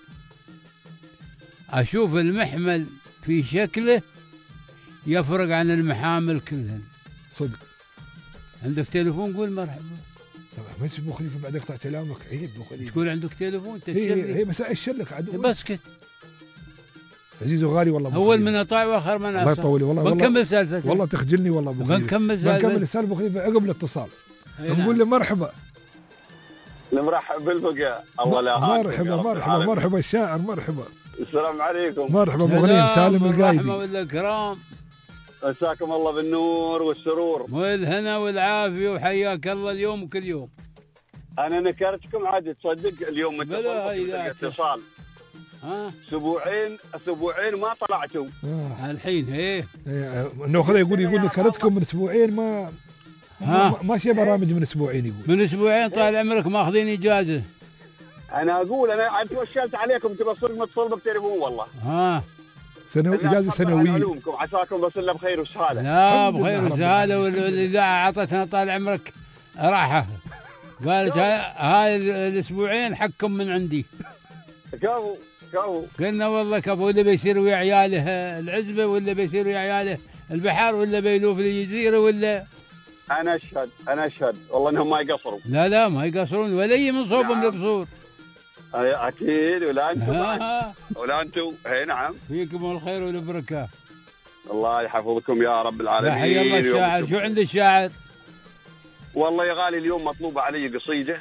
اشوف المحمل في شكله يفرق عن المحامل كلهن. صدق. عندك تليفون قول مرحبا. لا بس ابو خليفه بعد اقطع كلامك عيب ابو خليفه. تقول عندك تليفون تشلك. هي بس اشلك عدو. بسكت. عزيز وغالي والله. اول من اطاع واخر من الله يطول والله. بنكمل سالفتك. والله تخجلني والله ابو خليفه. بنكمل سالفتك. بنكمل السالفه ابو خليفه عقب الاتصال. نقول له مرحبا. نمرحب بالبقاء. الله لا مرحبا مرحبا مرحبا الشاعر مرحبا. السلام عليكم. مرحبا ابو غنيم سالم القايدي. مرحبا والكرام. مساكم الله بالنور والسرور والهنا والعافيه وحياك الله اليوم وكل يوم. انا نكرتكم عاد تصدق اليوم اتصال. ها اسبوعين اسبوعين ما طلعتوا. آه. الحين ايه انه خذ يقول يقول نكرتكم من اسبوعين ما ما ماشي برامج من اسبوعين يقول. من اسبوعين طال عمرك ماخذين اجازه. انا اقول انا عاد توشلت عليكم تبى صرت متصل بالتليفون والله. ها سنو... اجازه سنويه. علومكم عساكم بس الا بخير وسهاله. لا بخير وسهاله، والاذاعه اعطتنا طال عمرك راحه، قالت هاي الاسبوعين حقكم من عندي. كفو كفو. قلنا والله كفو، اللي بيصير ويا عياله العزبه، ولا بيصير ويا عياله البحر، ولا بيلوف الجزيره، ولا انا اشهد انا اشهد والله انهم ما يقصروا. لا لا ما يقصرون، ولا اي من صوبهم نعم. القصور اكيد. ولا انتم ولا انتم اي نعم. فيكم الخير والبركه. الله يحفظكم يا رب العالمين. حي الله الشاعر. شو عند الشاعر؟ والله يا غالي اليوم مطلوبه علي قصيده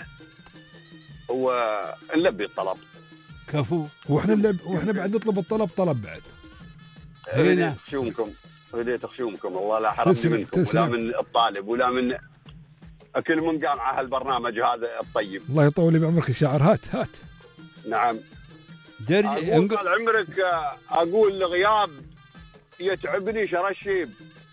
ونلبي الطلب. كفو. واحنا نلب... واحنا بعد نطلب الطلب طلب بعد. هنا خشومكم بديت خشومكم الله لا حرمني منكم ولا من الطالب ولا من كل من قام على هالبرنامج هذا الطيب. الله يطول بعمرك الشاعر. هات هات. نعم. درج اقول طال عمرك اقول الغياب يتعبني شرشيب.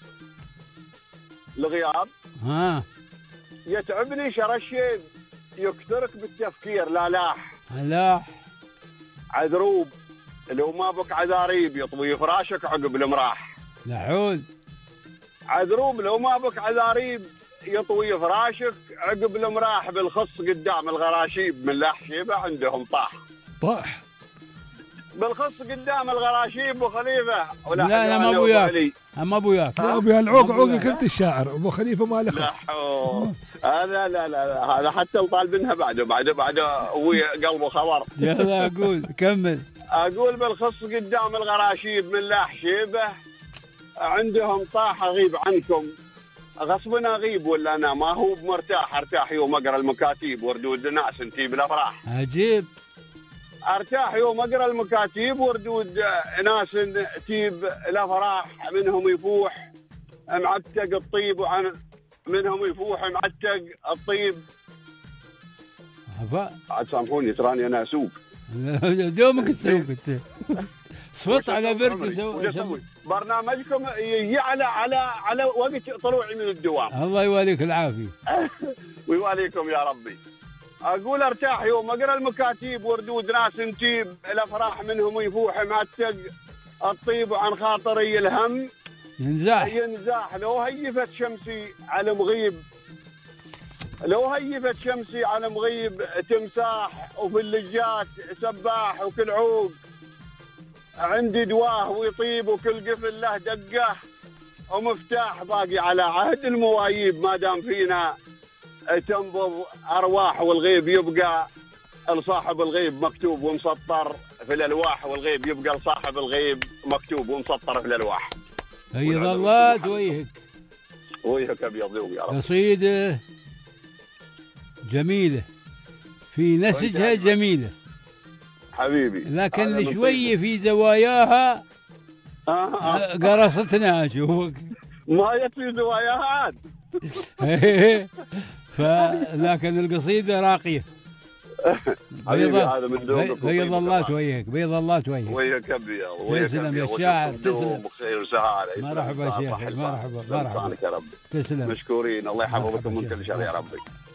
الغياب ها يتعبني شرشيب، يكثرك بالتفكير لا لاح. لاح عذروب لو ما بك عذاريب، يطوي فراشك عقب المراح. لحول. عذروب لو ما بك عذاريب، يطوي فراشك عقب المراح. بالخص قدام الغراشيب، من لاح شيبه عندهم طاح. طاح بالخص قدام الغراشيب وخليفه. ولا لا لا ما ابو ياك، ما ابو ياك. لا ابو العوق عوقك انت الشاعر، ابو خليفه ما له خص. هذا لا لا هذا حتى طالبينها بعده بعده بعده ابوي قلبه خبر. يلا اقول كمل. اقول بالخص قدام الغراشيب، من لاح شيبه عندهم طاح. اغيب عنكم غصبنا اغيب، ولا انا ما هو بمرتاح. ارتاح يوم اقرا المكاتيب وردود ناس انتي بالافراح. عجيب. ارتاح يوم اقرا المكاتيب وردود ناس تجيب الافراح. منهم يفوح معتق الطيب، وعن منهم يفوح معتق الطيب. عاد سامحوني تراني انا اسوق. دومك تسوق انت. صوت على برد. برنامجكم يجي على على على وقت طلوعي من الدوام. الله يواليك العافيه. ويواليكم يا ربي. اقول ارتاح يوم اقرا المكاتيب وردود ناس نجيب الافراح. منهم يفوح معتق الطيب، وعن خاطري الهم ينزاح ينزاح. لو هيفت شمسي على مغيب، لو هيفت شمسي على مغيب تمساح. وفي اللجات سباح، وكل عوق عندي دواه ويطيب، وكل قفل له دقه ومفتاح. باقي على عهد الموايب، ما دام فينا تنبض ارواح. والغيب يبقى لصاحب الغيب مكتوب ومسطر في الالواح. والغيب يبقى لصاحب الغيب مكتوب ومسطر في الالواح. هي ظلات ويهك ويهك ابيض يا رب. قصيده جميله في نسجها جميله حبيبي، لكن شويه في زواياها قرصتنا. شوفك ما يكفي زواياها عاد. فلكن القصيده راقيه. بيض هذا من ذوقك. بيض الله وجهك، بيض الله وجهك. وجهك ابيض. تسلم يا الشاعر. تسلم. بخير وسهاله. مرحبا يا شيخ. مرحبا مرحبا يا رب. تسلم. مشكورين. الله يحفظكم من كل شر يا ربي.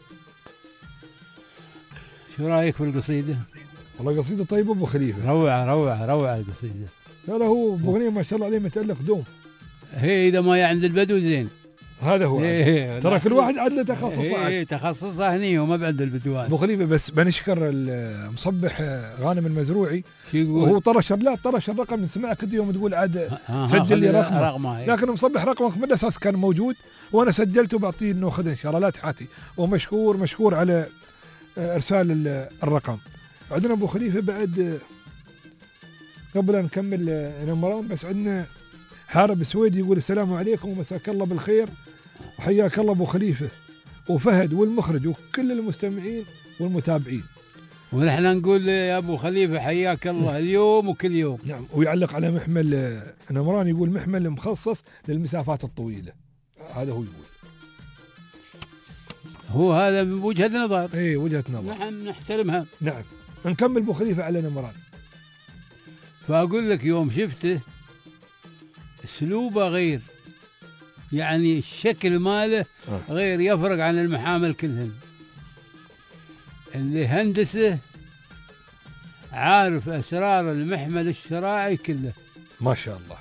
شو رايك في القصيده؟ والله قصيده طيبه ابو خليفه. روعه روعه روعه القصيده. لا لا هو ابو غنيم ما شاء الله عليه متالق دوم. هي اذا ما عند البدو زين. هذا هو. إيه ترى كل واحد عاد له تخصصه. ايه تخصصه هني وما بعد البدوان. ابو خليفه بس بنشكر المصبح غانم المزروعي، وهو طرش لا طرش الرقم نسمعك كل يوم تقول عاد سجل لي رقمه، لكن مصبح رقمك من الاساس كان موجود وانا سجلته بعطيه انه خذ ان شاء الله لا تحاتي. ومشكور مشكور على ارسال الرقم. عندنا ابو خليفه بعد قبل ان نكمل نمران، بس عندنا حارب السويدي يقول السلام عليكم ومساك الله بالخير وحياك الله ابو خليفه وفهد والمخرج وكل المستمعين والمتابعين. ونحن نقول يا ابو خليفه حياك الله اليوم وكل يوم. نعم. ويعلق على محمل نمران يقول محمل مخصص للمسافات الطويله. هذا هو يقول. هو هذا وجهه نظر. اي وجهه نظر. نحن نحترمها. نعم. نكمل ابو خليفه على نمران. فاقول لك يوم شفته اسلوبه غير، يعني الشكل ماله غير، يفرق عن المحامل كلهن. اللي هندسه عارف اسرار المحمل الشراعي كله. ما شاء الله.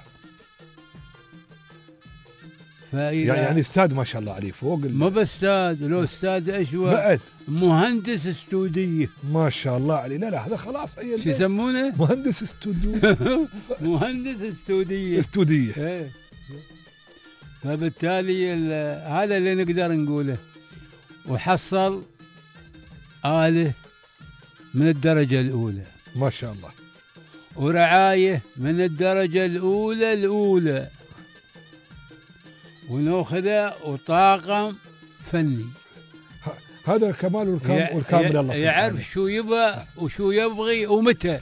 فإذا يعني استاذ ما شاء الله عليه فوق ال... مو باستاذ، لو استاذ اشوى بعد مهندس استودية. ما شاء الله عليه. لا لا هذا خلاص عيل. شو يسمونه؟ مهندس استودية. مهندس استودية. استودية. ايه. فبالتالي هذا اللي نقدر نقوله. وحصل آلة من الدرجة الأولى. ما شاء الله. ورعاية من الدرجة الأولى الأولى. وناخذه وطاقم فني. هذا الكمال والكامل والكامل الله يعرف شو يبغى وشو يبغي ومتى.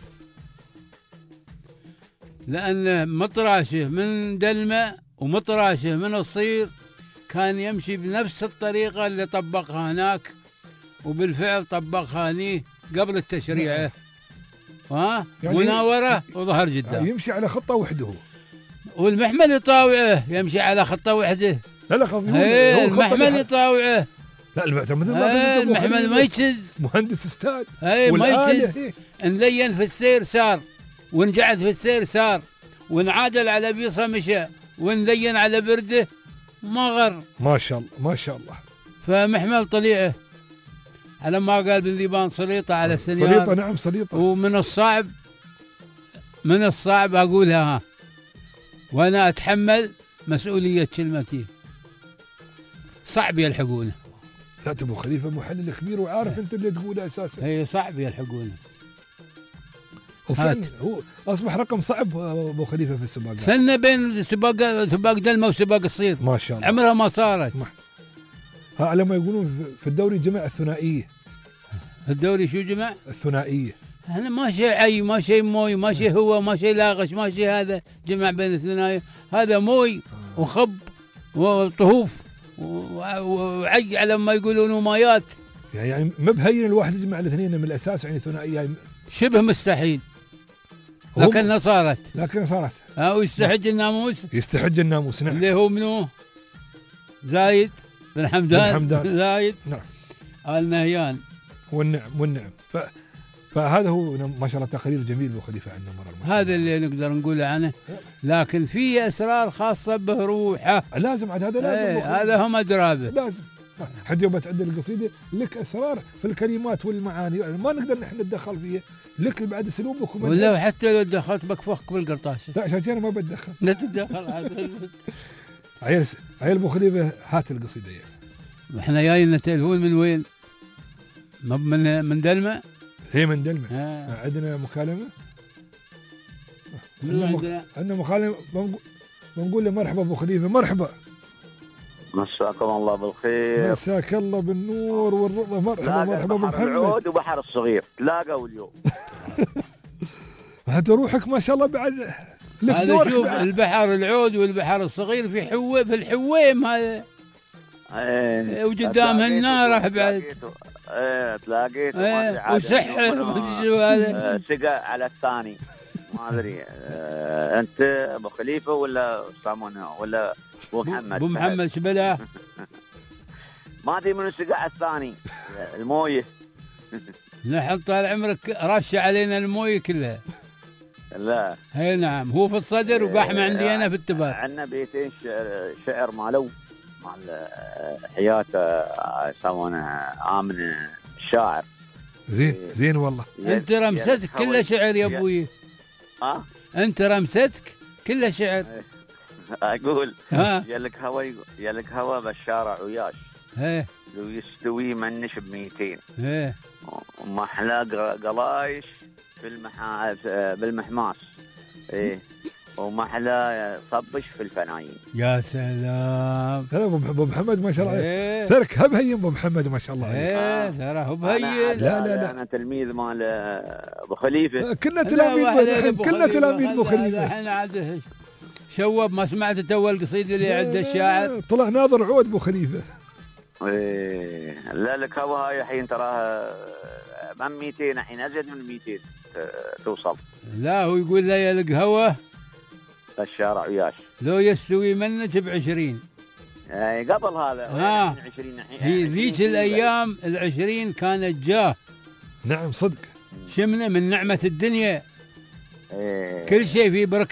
لأنه مطراشه من دلمة ومطراشه من الصير كان يمشي بنفس الطريقة اللي طبقها هناك، وبالفعل طبقها هنيه قبل التشريعه. ها يعني مناورة وظهر جدا. يمشي على خطة وحده. والمحمل يطاوعه يمشي على خطة وحده. لا لا قصدي هو المحمل يطاوعه. لا المعتمد ما المحمل ما يجز. مهندس استاذ. اي ما يجز. نلين في السير سار، ونقعد في السير سار، ونعادل على بيصة مشى، ونلين على برده ما غر. ما شاء الله ما شاء الله. فمحمل طليعه على ما قال بالذيبان سليطة على السنيار. سليطة نعم سليطة. ومن الصعب من الصعب أقولها ها، وأنا أتحمل مسؤولية كلمتي. صعب يلحقونه. لا تبو خليفة محلل كبير وعارف أنت اللي تقوله أساسا. هي صعب يلحقونه. وفعلا هو أصبح رقم صعب أبو خليفة في السباق. سنة بين سباق سباق دلمة وسباق الصير. ما شاء الله. عمرها ما صارت. ها على ما يقولون في الدوري جمع الثنائية. الدوري شو جمع؟ الثنائية. أنا ما شيء عي، ما شيء موي، ما شيء هو، ما شيء لاغش، ما شيء هذا جمع بين الثنائية. هذا موي وخب وطهوف وعي على ما يقولون ومايات. يعني ما بهين الواحد يجمع الاثنين من الأساس، يعني ثنائية يعني شبه مستحيل. لكنها صارت. لكنها صارت. ها ويستحج الناموس. يستحج الناموس نعم. اللي هو منو؟ زايد بن حمدان. بن حمدان. زايد. نعم. آل نهيان. والنعم والنعم. ف... فهذا هو ما شاء الله تقرير جميل ابو خليفه عندنا مره المرة. هذا اللي نقدر نقوله عنه. لكن في اسرار خاصه بروحه. لازم عاد هذا لازم. ايه هذا هم ادرابه. لازم. حد يوم تعدل القصيده لك اسرار في الكلمات والمعاني، يعني ما نقدر نحن نتدخل فيها، لك بعد اسلوبك ومن ولا حتى لو دخلت بكفخك بالقرطاسه. لا عشان ما بتدخل. لا تتدخل. عيل عيل ابو خليفه هات القصيده يعني. احنا جاينا تلفون من وين؟ من من دلمه؟ هي من دلمه. آه. عندنا مكالمه؟ عندنا عندنا مكالمه. بنقول له مرحبا ابو خليفه. مرحبا. مساكم الله بالخير. مساك الله بالنور والرضا. مرحبا مرحبا ابو محمد. العود وبحر الصغير تلاقوا اليوم. هذا روحك ما شاء الله بعد. هذا شوف البحر العود والبحر الصغير في حوه في الحويم هذا. ايه وقدامها النار بعد. ايه تلاقيته ايه وسحر شو هذا. سقى على الثاني ما ادري. اه انت ابو خليفه ولا سامونه ولا ابو محمد؟ ابو محمد شبله. ما ادري منو سقى على الثاني المويه. نحن طال عمرك رش علينا المويه كلها. لا اي نعم هو في الصدر وقحمه عندي انا في التبات. عندنا بيتين شعر, شعر مالو مال حياته يسمونه آمن الشاعر. زين زين والله. انت رمستك كلها شعر يا ابوي. ها انت رمستك كلها شعر. اقول يلك هوا يلك هوا بالشارع وياش. ايه لو يستوي منش بميتين. ايه ومحلى قلايش في المحا بالمحماس. ايه ومحلى صبش في الفنايين. يا سلام. ترى ابو محمد ما شاء الله عليه. ترك هبهين ابو محمد ما شاء الله عليه. ايه ترى هبهين. لا لا لا انا تلميذ مال ابو خليفه. كنا تلاميذ كنا تلاميذ ابو خليفه. احنا عاد شوب ما سمعت تو القصيده اللي عند الشاعر. طلع ناظر عود ابو خليفه. ايه لا لك هاي الحين تراها من مئتين الحين ازيد من مئتين توصل. لا هو يقول لا يلق هوا الشارع وياش لو يستوي منك بعشرين. يعني قبل هذا ها هي ذيك الايام العشرين كانت جاه. نعم صدق. شمنا من نعمه الدنيا. إيه. كل شيء فيه بركه.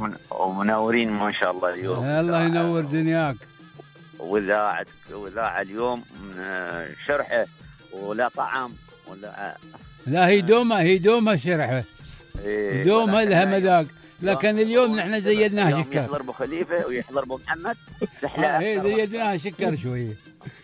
ومن ومنورين ما شاء الله اليوم. الله ينور دنياك. وإذاعة وإذاعة اليوم شرحة ولا طعم ولا لا هي دومة هي دومة شرحة. إيه دومة لها مذاق، لكن اليوم نحن زيدناها شكر. يحضر ابو خليفة ويحضر ابو محمد. هي زيدناها شكر شوية.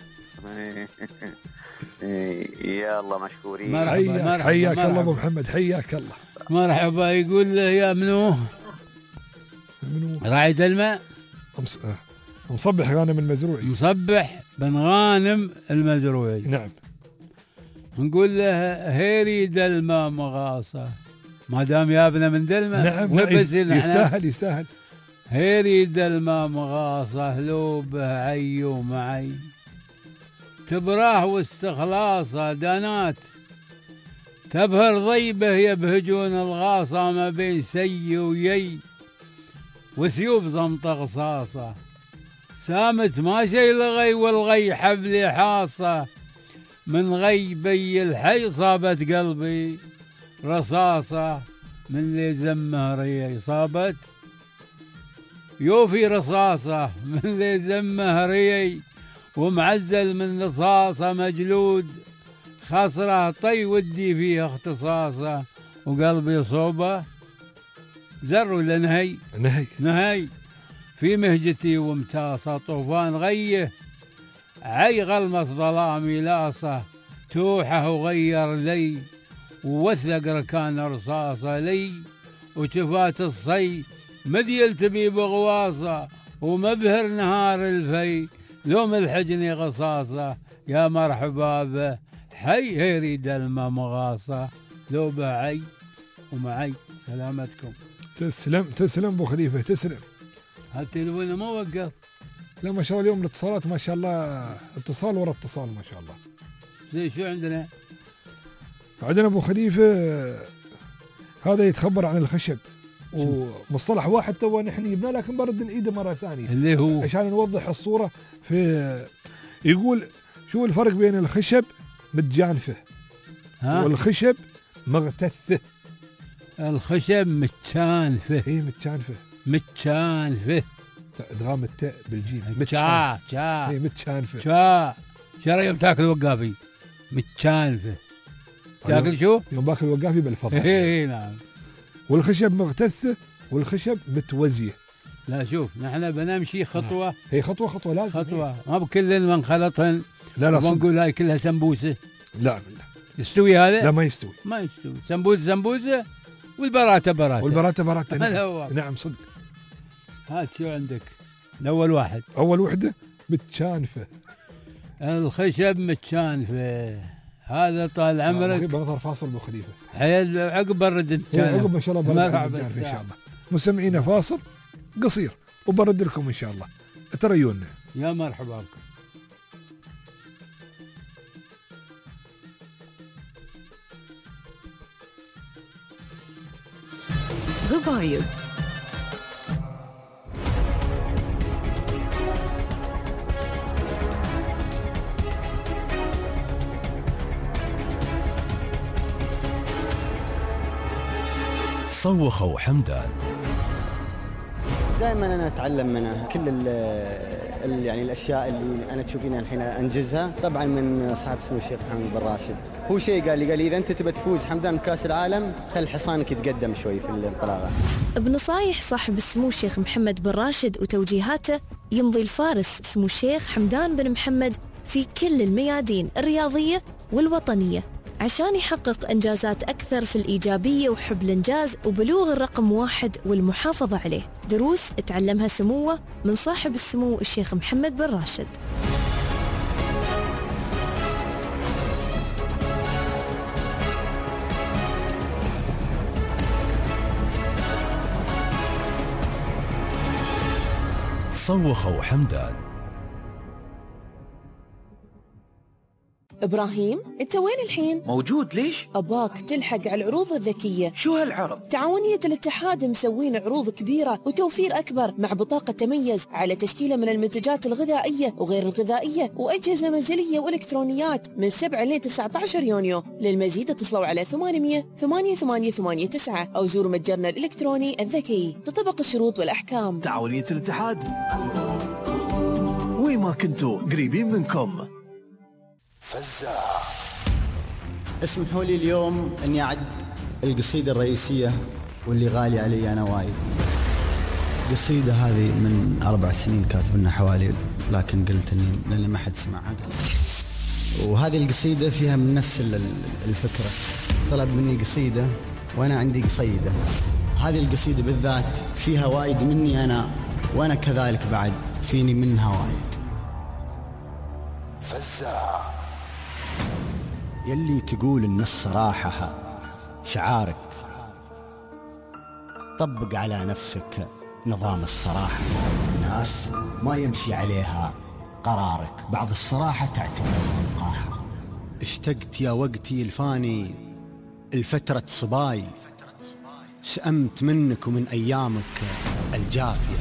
يلا مشكورين. مرحبا حياك الله ابو محمد، حياك الله. مرحبا. يقول له يا منو؟ منو؟ راعي الماء. مص... مصبح غانم المزروعي. مصبح بن غانم المزروعي. نعم. نقول له هيري دلما مغاصة، ما دام يابنا من دلما. نعم. يستاهل يستاهل. هيري دلما مغاصة لو به عي ومعي، تبراه واستخلاصه دانات، تبهر ضيبه يبهجون الغاصة ما بين سي ويي، وثيوب زمطة غصاصة، سامت ما شي لغي والغي حبلي حاصة، من غي بي الحي صابت قلبي رصاصة، من لي زمهرية صابت يوفي رصاصة، من لي زمهرية ومعزل من رصاصة مجلود، خاصره طي ودي فيه اختصاصه، وقلبي صوبه زر ولا نهي؟ نهي نهي في مهجتي ومتاصة، طوفان غيه عي غلمص ظلامي لاصة، توحه وغير لي ووثق ركان رصاصة لي، وشفات الصي مذيل تبي بغواصة، ومبهر نهار الفي لوم الحجني غصاصة، يا مرحبا به حي هيري دلما مغاصة، لو بعي ومعي. سلامتكم. تسلم تسلم ابو خليفه تسلم. هالتليفون ما وقف. لا ما شاء الله اليوم الاتصالات ما شاء الله اتصال ورا اتصال ما شاء الله. زي شو عندنا؟ عندنا ابو خليفه هذا يتخبر عن الخشب، ومصطلح واحد تو نحن جبناه لكن برد نعيده مره ثانيه اللي هو عشان نوضح الصوره. في يقول شو الفرق بين الخشب متجانفه والخشب مغتثه؟ الخشب متشانفه. اي متشانفه متشانفه ادغام التاء بالجيم. متشا شا اي متشانفه. شا شرا يوم تاكل وقافي متشانفه. تاكل شو؟ يوم باكل وقافي بالفضل. اي نعم. والخشب مغتثه والخشب متوزيه. لا شوف نحن بنمشي خطوه. هي خطوه خطوه لازم. خطوه ما بكل من خلطهن. لا لا نقول هاي كلها سمبوسه. لا لا يستوي هذا؟ لا ما يستوي. ما يستوي. سمبوسه سمبوسه والبراته براته. والبراته براته. نعم. نعم صدق. هات شو عندك؟ اول واحد. اول وحده متشانفه. الخشب متشانفه. هذا طال عمرك. بنظر فاصل ابو خليفه. حيل عقب برد انت. عقب ان شاء الله برد ان شاء الله. مستمعينا فاصل قصير وبرد لكم ان شاء الله. تريونا. يا مرحبا بكم. غبايب. صوخوا حمدان. دائما انا اتعلم من كل ال ال يعني الاشياء اللي انا تشوفينها الحين انجزها، طبعا من صاحب سمو الشيخ محمد بن راشد. هو شيء قال لي قال لي اذا انت تبى تفوز حمدان بكاس العالم خل حصانك يتقدم شوي في الانطلاقه. بنصايح صاحب سمو الشيخ محمد بن راشد وتوجيهاته يمضي الفارس سمو الشيخ حمدان بن محمد في كل الميادين الرياضيه والوطنيه عشان يحقق إنجازات أكثر في الإيجابية وحب الإنجاز وبلوغ الرقم واحد والمحافظة عليه. دروس تعلمها سموه من صاحب السمو الشيخ محمد بن راشد. صوخوا حمدان. إبراهيم أنت وين الحين؟ موجود. ليش؟ أباك تلحق على العروض الذكية. شو هالعرض؟ تعاونية الاتحاد مسوين عروض كبيرة وتوفير أكبر مع بطاقة تميز على تشكيلة من المنتجات الغذائية وغير الغذائية وأجهزة منزلية وإلكترونيات من سبعة ل تسعة عشر يونيو. للمزيد اتصلوا على ثمانمية ثمانية ثمانية ثمانية تسعة أو زوروا متجرنا الإلكتروني الذكي. تطبق الشروط والأحكام. تعاونية الاتحاد، وين ما كنتوا قريبين منكم. فزاع. اسمحوا لي اليوم اني اعد القصيدة الرئيسية واللي غالي علي انا وايد. قصيدة هذه من اربع سنين كاتبنا حوالي، لكن قلت اني لاني ما حد سمعها. وهذه القصيدة فيها من نفس الفكرة، طلب مني قصيدة وانا عندي قصيدة. هذه القصيدة بالذات فيها وايد مني انا، وانا كذلك بعد فيني منها وايد. فزاع. يلي تقول ان الصراحة شعارك، طبق على نفسك نظام الصراحة. الناس ما يمشي عليها قرارك، بعض الصراحة تعتبرها وقاحة. اشتقت يا وقتي الفاني الفترة صباي، سأمت منك ومن أيامك الجافية.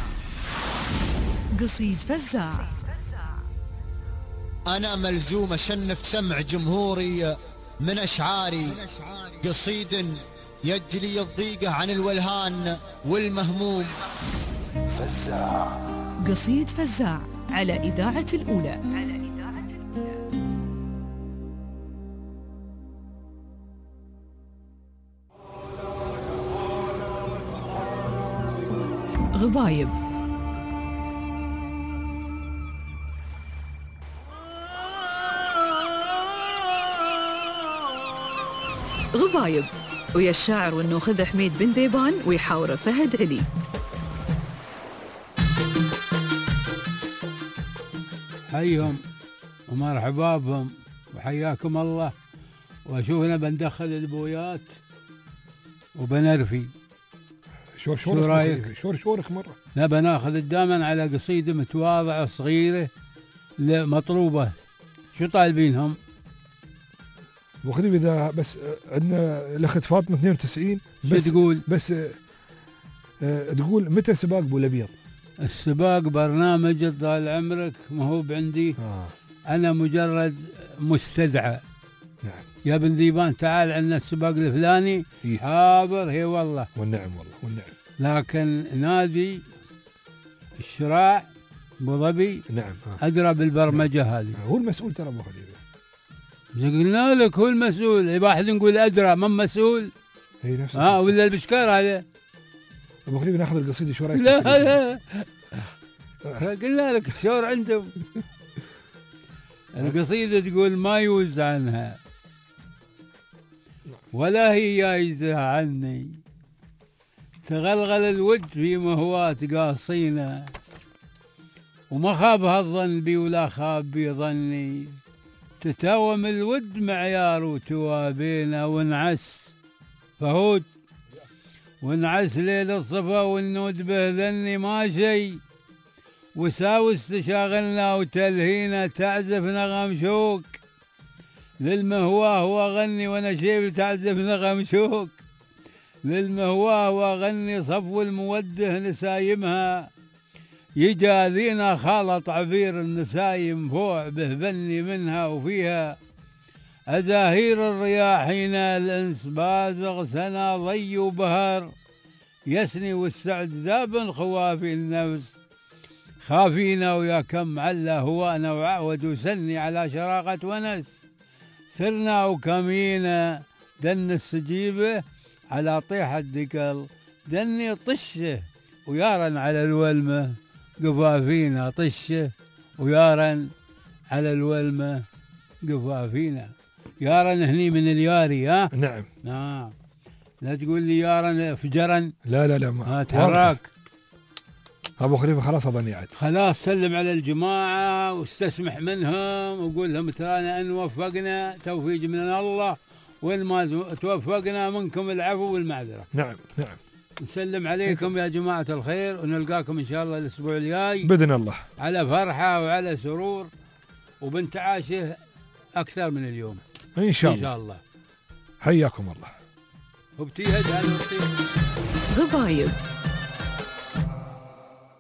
قصيد فزاع. أنا ملزوم أشنف سمع جمهوري من أشعاري، قصيد يجلي الضيقة عن الولهان والمهموم. فزاع. قصيد فزاع على إذاعة الأولى. غبايب. غبايب ويا الشاعر والنوخذ حميد بن ديبان ويحاوره فهد علي. حيهم ومرحبا بهم وحياكم الله. واشوفنا بندخل البويات وبنرفي. شور شو رايك؟ شور شورك مرة. لا بناخذ الداما على قصيدة متواضعة صغيرة مطلوبة. شو طالبينهم؟ وخذي إذا بس عندنا الأخت فاطمة اثنين وتسعين. بس تقول؟ بس اه تقول متى سباق أبو الأبيض؟ السباق برنامج طال عمرك ما هو بعندي. آه. أنا مجرد مستدعى. نعم. يا بن ذيبان تعال عندنا السباق الفلاني. إيه؟ حاضر. هي والله والنعم والله والنعم. لكن نادي الشراع أبو ظبي نعم آه. أدرى بالبرمجة هذه. آه. هو المسؤول ترى أبو خليفة. قلنا لك هو المسؤول. اي واحد نقول ادرى من مسؤول. هي نفس اه ولا البشكار هذا. ابو خليفه ناخذ القصيده شو رايك؟ لا لا قلنا لك الشور عندهم. القصيده تقول ما يوز عنها ولا هي جايزه عني، تغلغل الود في مهوات قاصينا، وما خاب هالظن بي ولا خاب بي ظني، تتاوم الود معيار وتوابينا، ونعس فهود ونعس ليل الصفا والنود بهذني ما شي، وساوس تشاغلنا وتلهينا، تعزف نغم شوك للمهواه واغني، وانا شيب تعزف نغم شوك للمهواه واغني، صفو الموده نسايمها، يجاذينا خالط عبير النسايم فوع بهبني منها، وفيها أزاهير الرياحين الأنس بازغ سنا ضي وبهر يسني، والسعد زاب خوافي النفس خافينا، ويا كم علا هوانا وعود وسني على شراقة ونس، سرنا وكمينا دن السجيبة على طيحة دقل دني طشه، ويارا على الولمة قفافينا طشه، ويارا على الولمة قفافينا. يارا هني من الياري. ها نعم. آه. لا تقول لي يارا فجرا. لا لا لا ما تحرك. ابو خليفه خلاص اظني عاد. خلاص سلم على الجماعه واستسمح منهم وقول لهم ترانا ان وفقنا توفيق من الله، وين ما توفقنا منكم العفو والمعذره. نعم نعم. نسلم عليكم يا جماعه الخير، ونلقاكم ان شاء الله الاسبوع الجاي باذن الله على فرحه وعلى سرور. وبنت عاشه اكثر من اليوم ان شاء ان الله. شاء الله. حياكم الله. وبتيهد هذا قبايل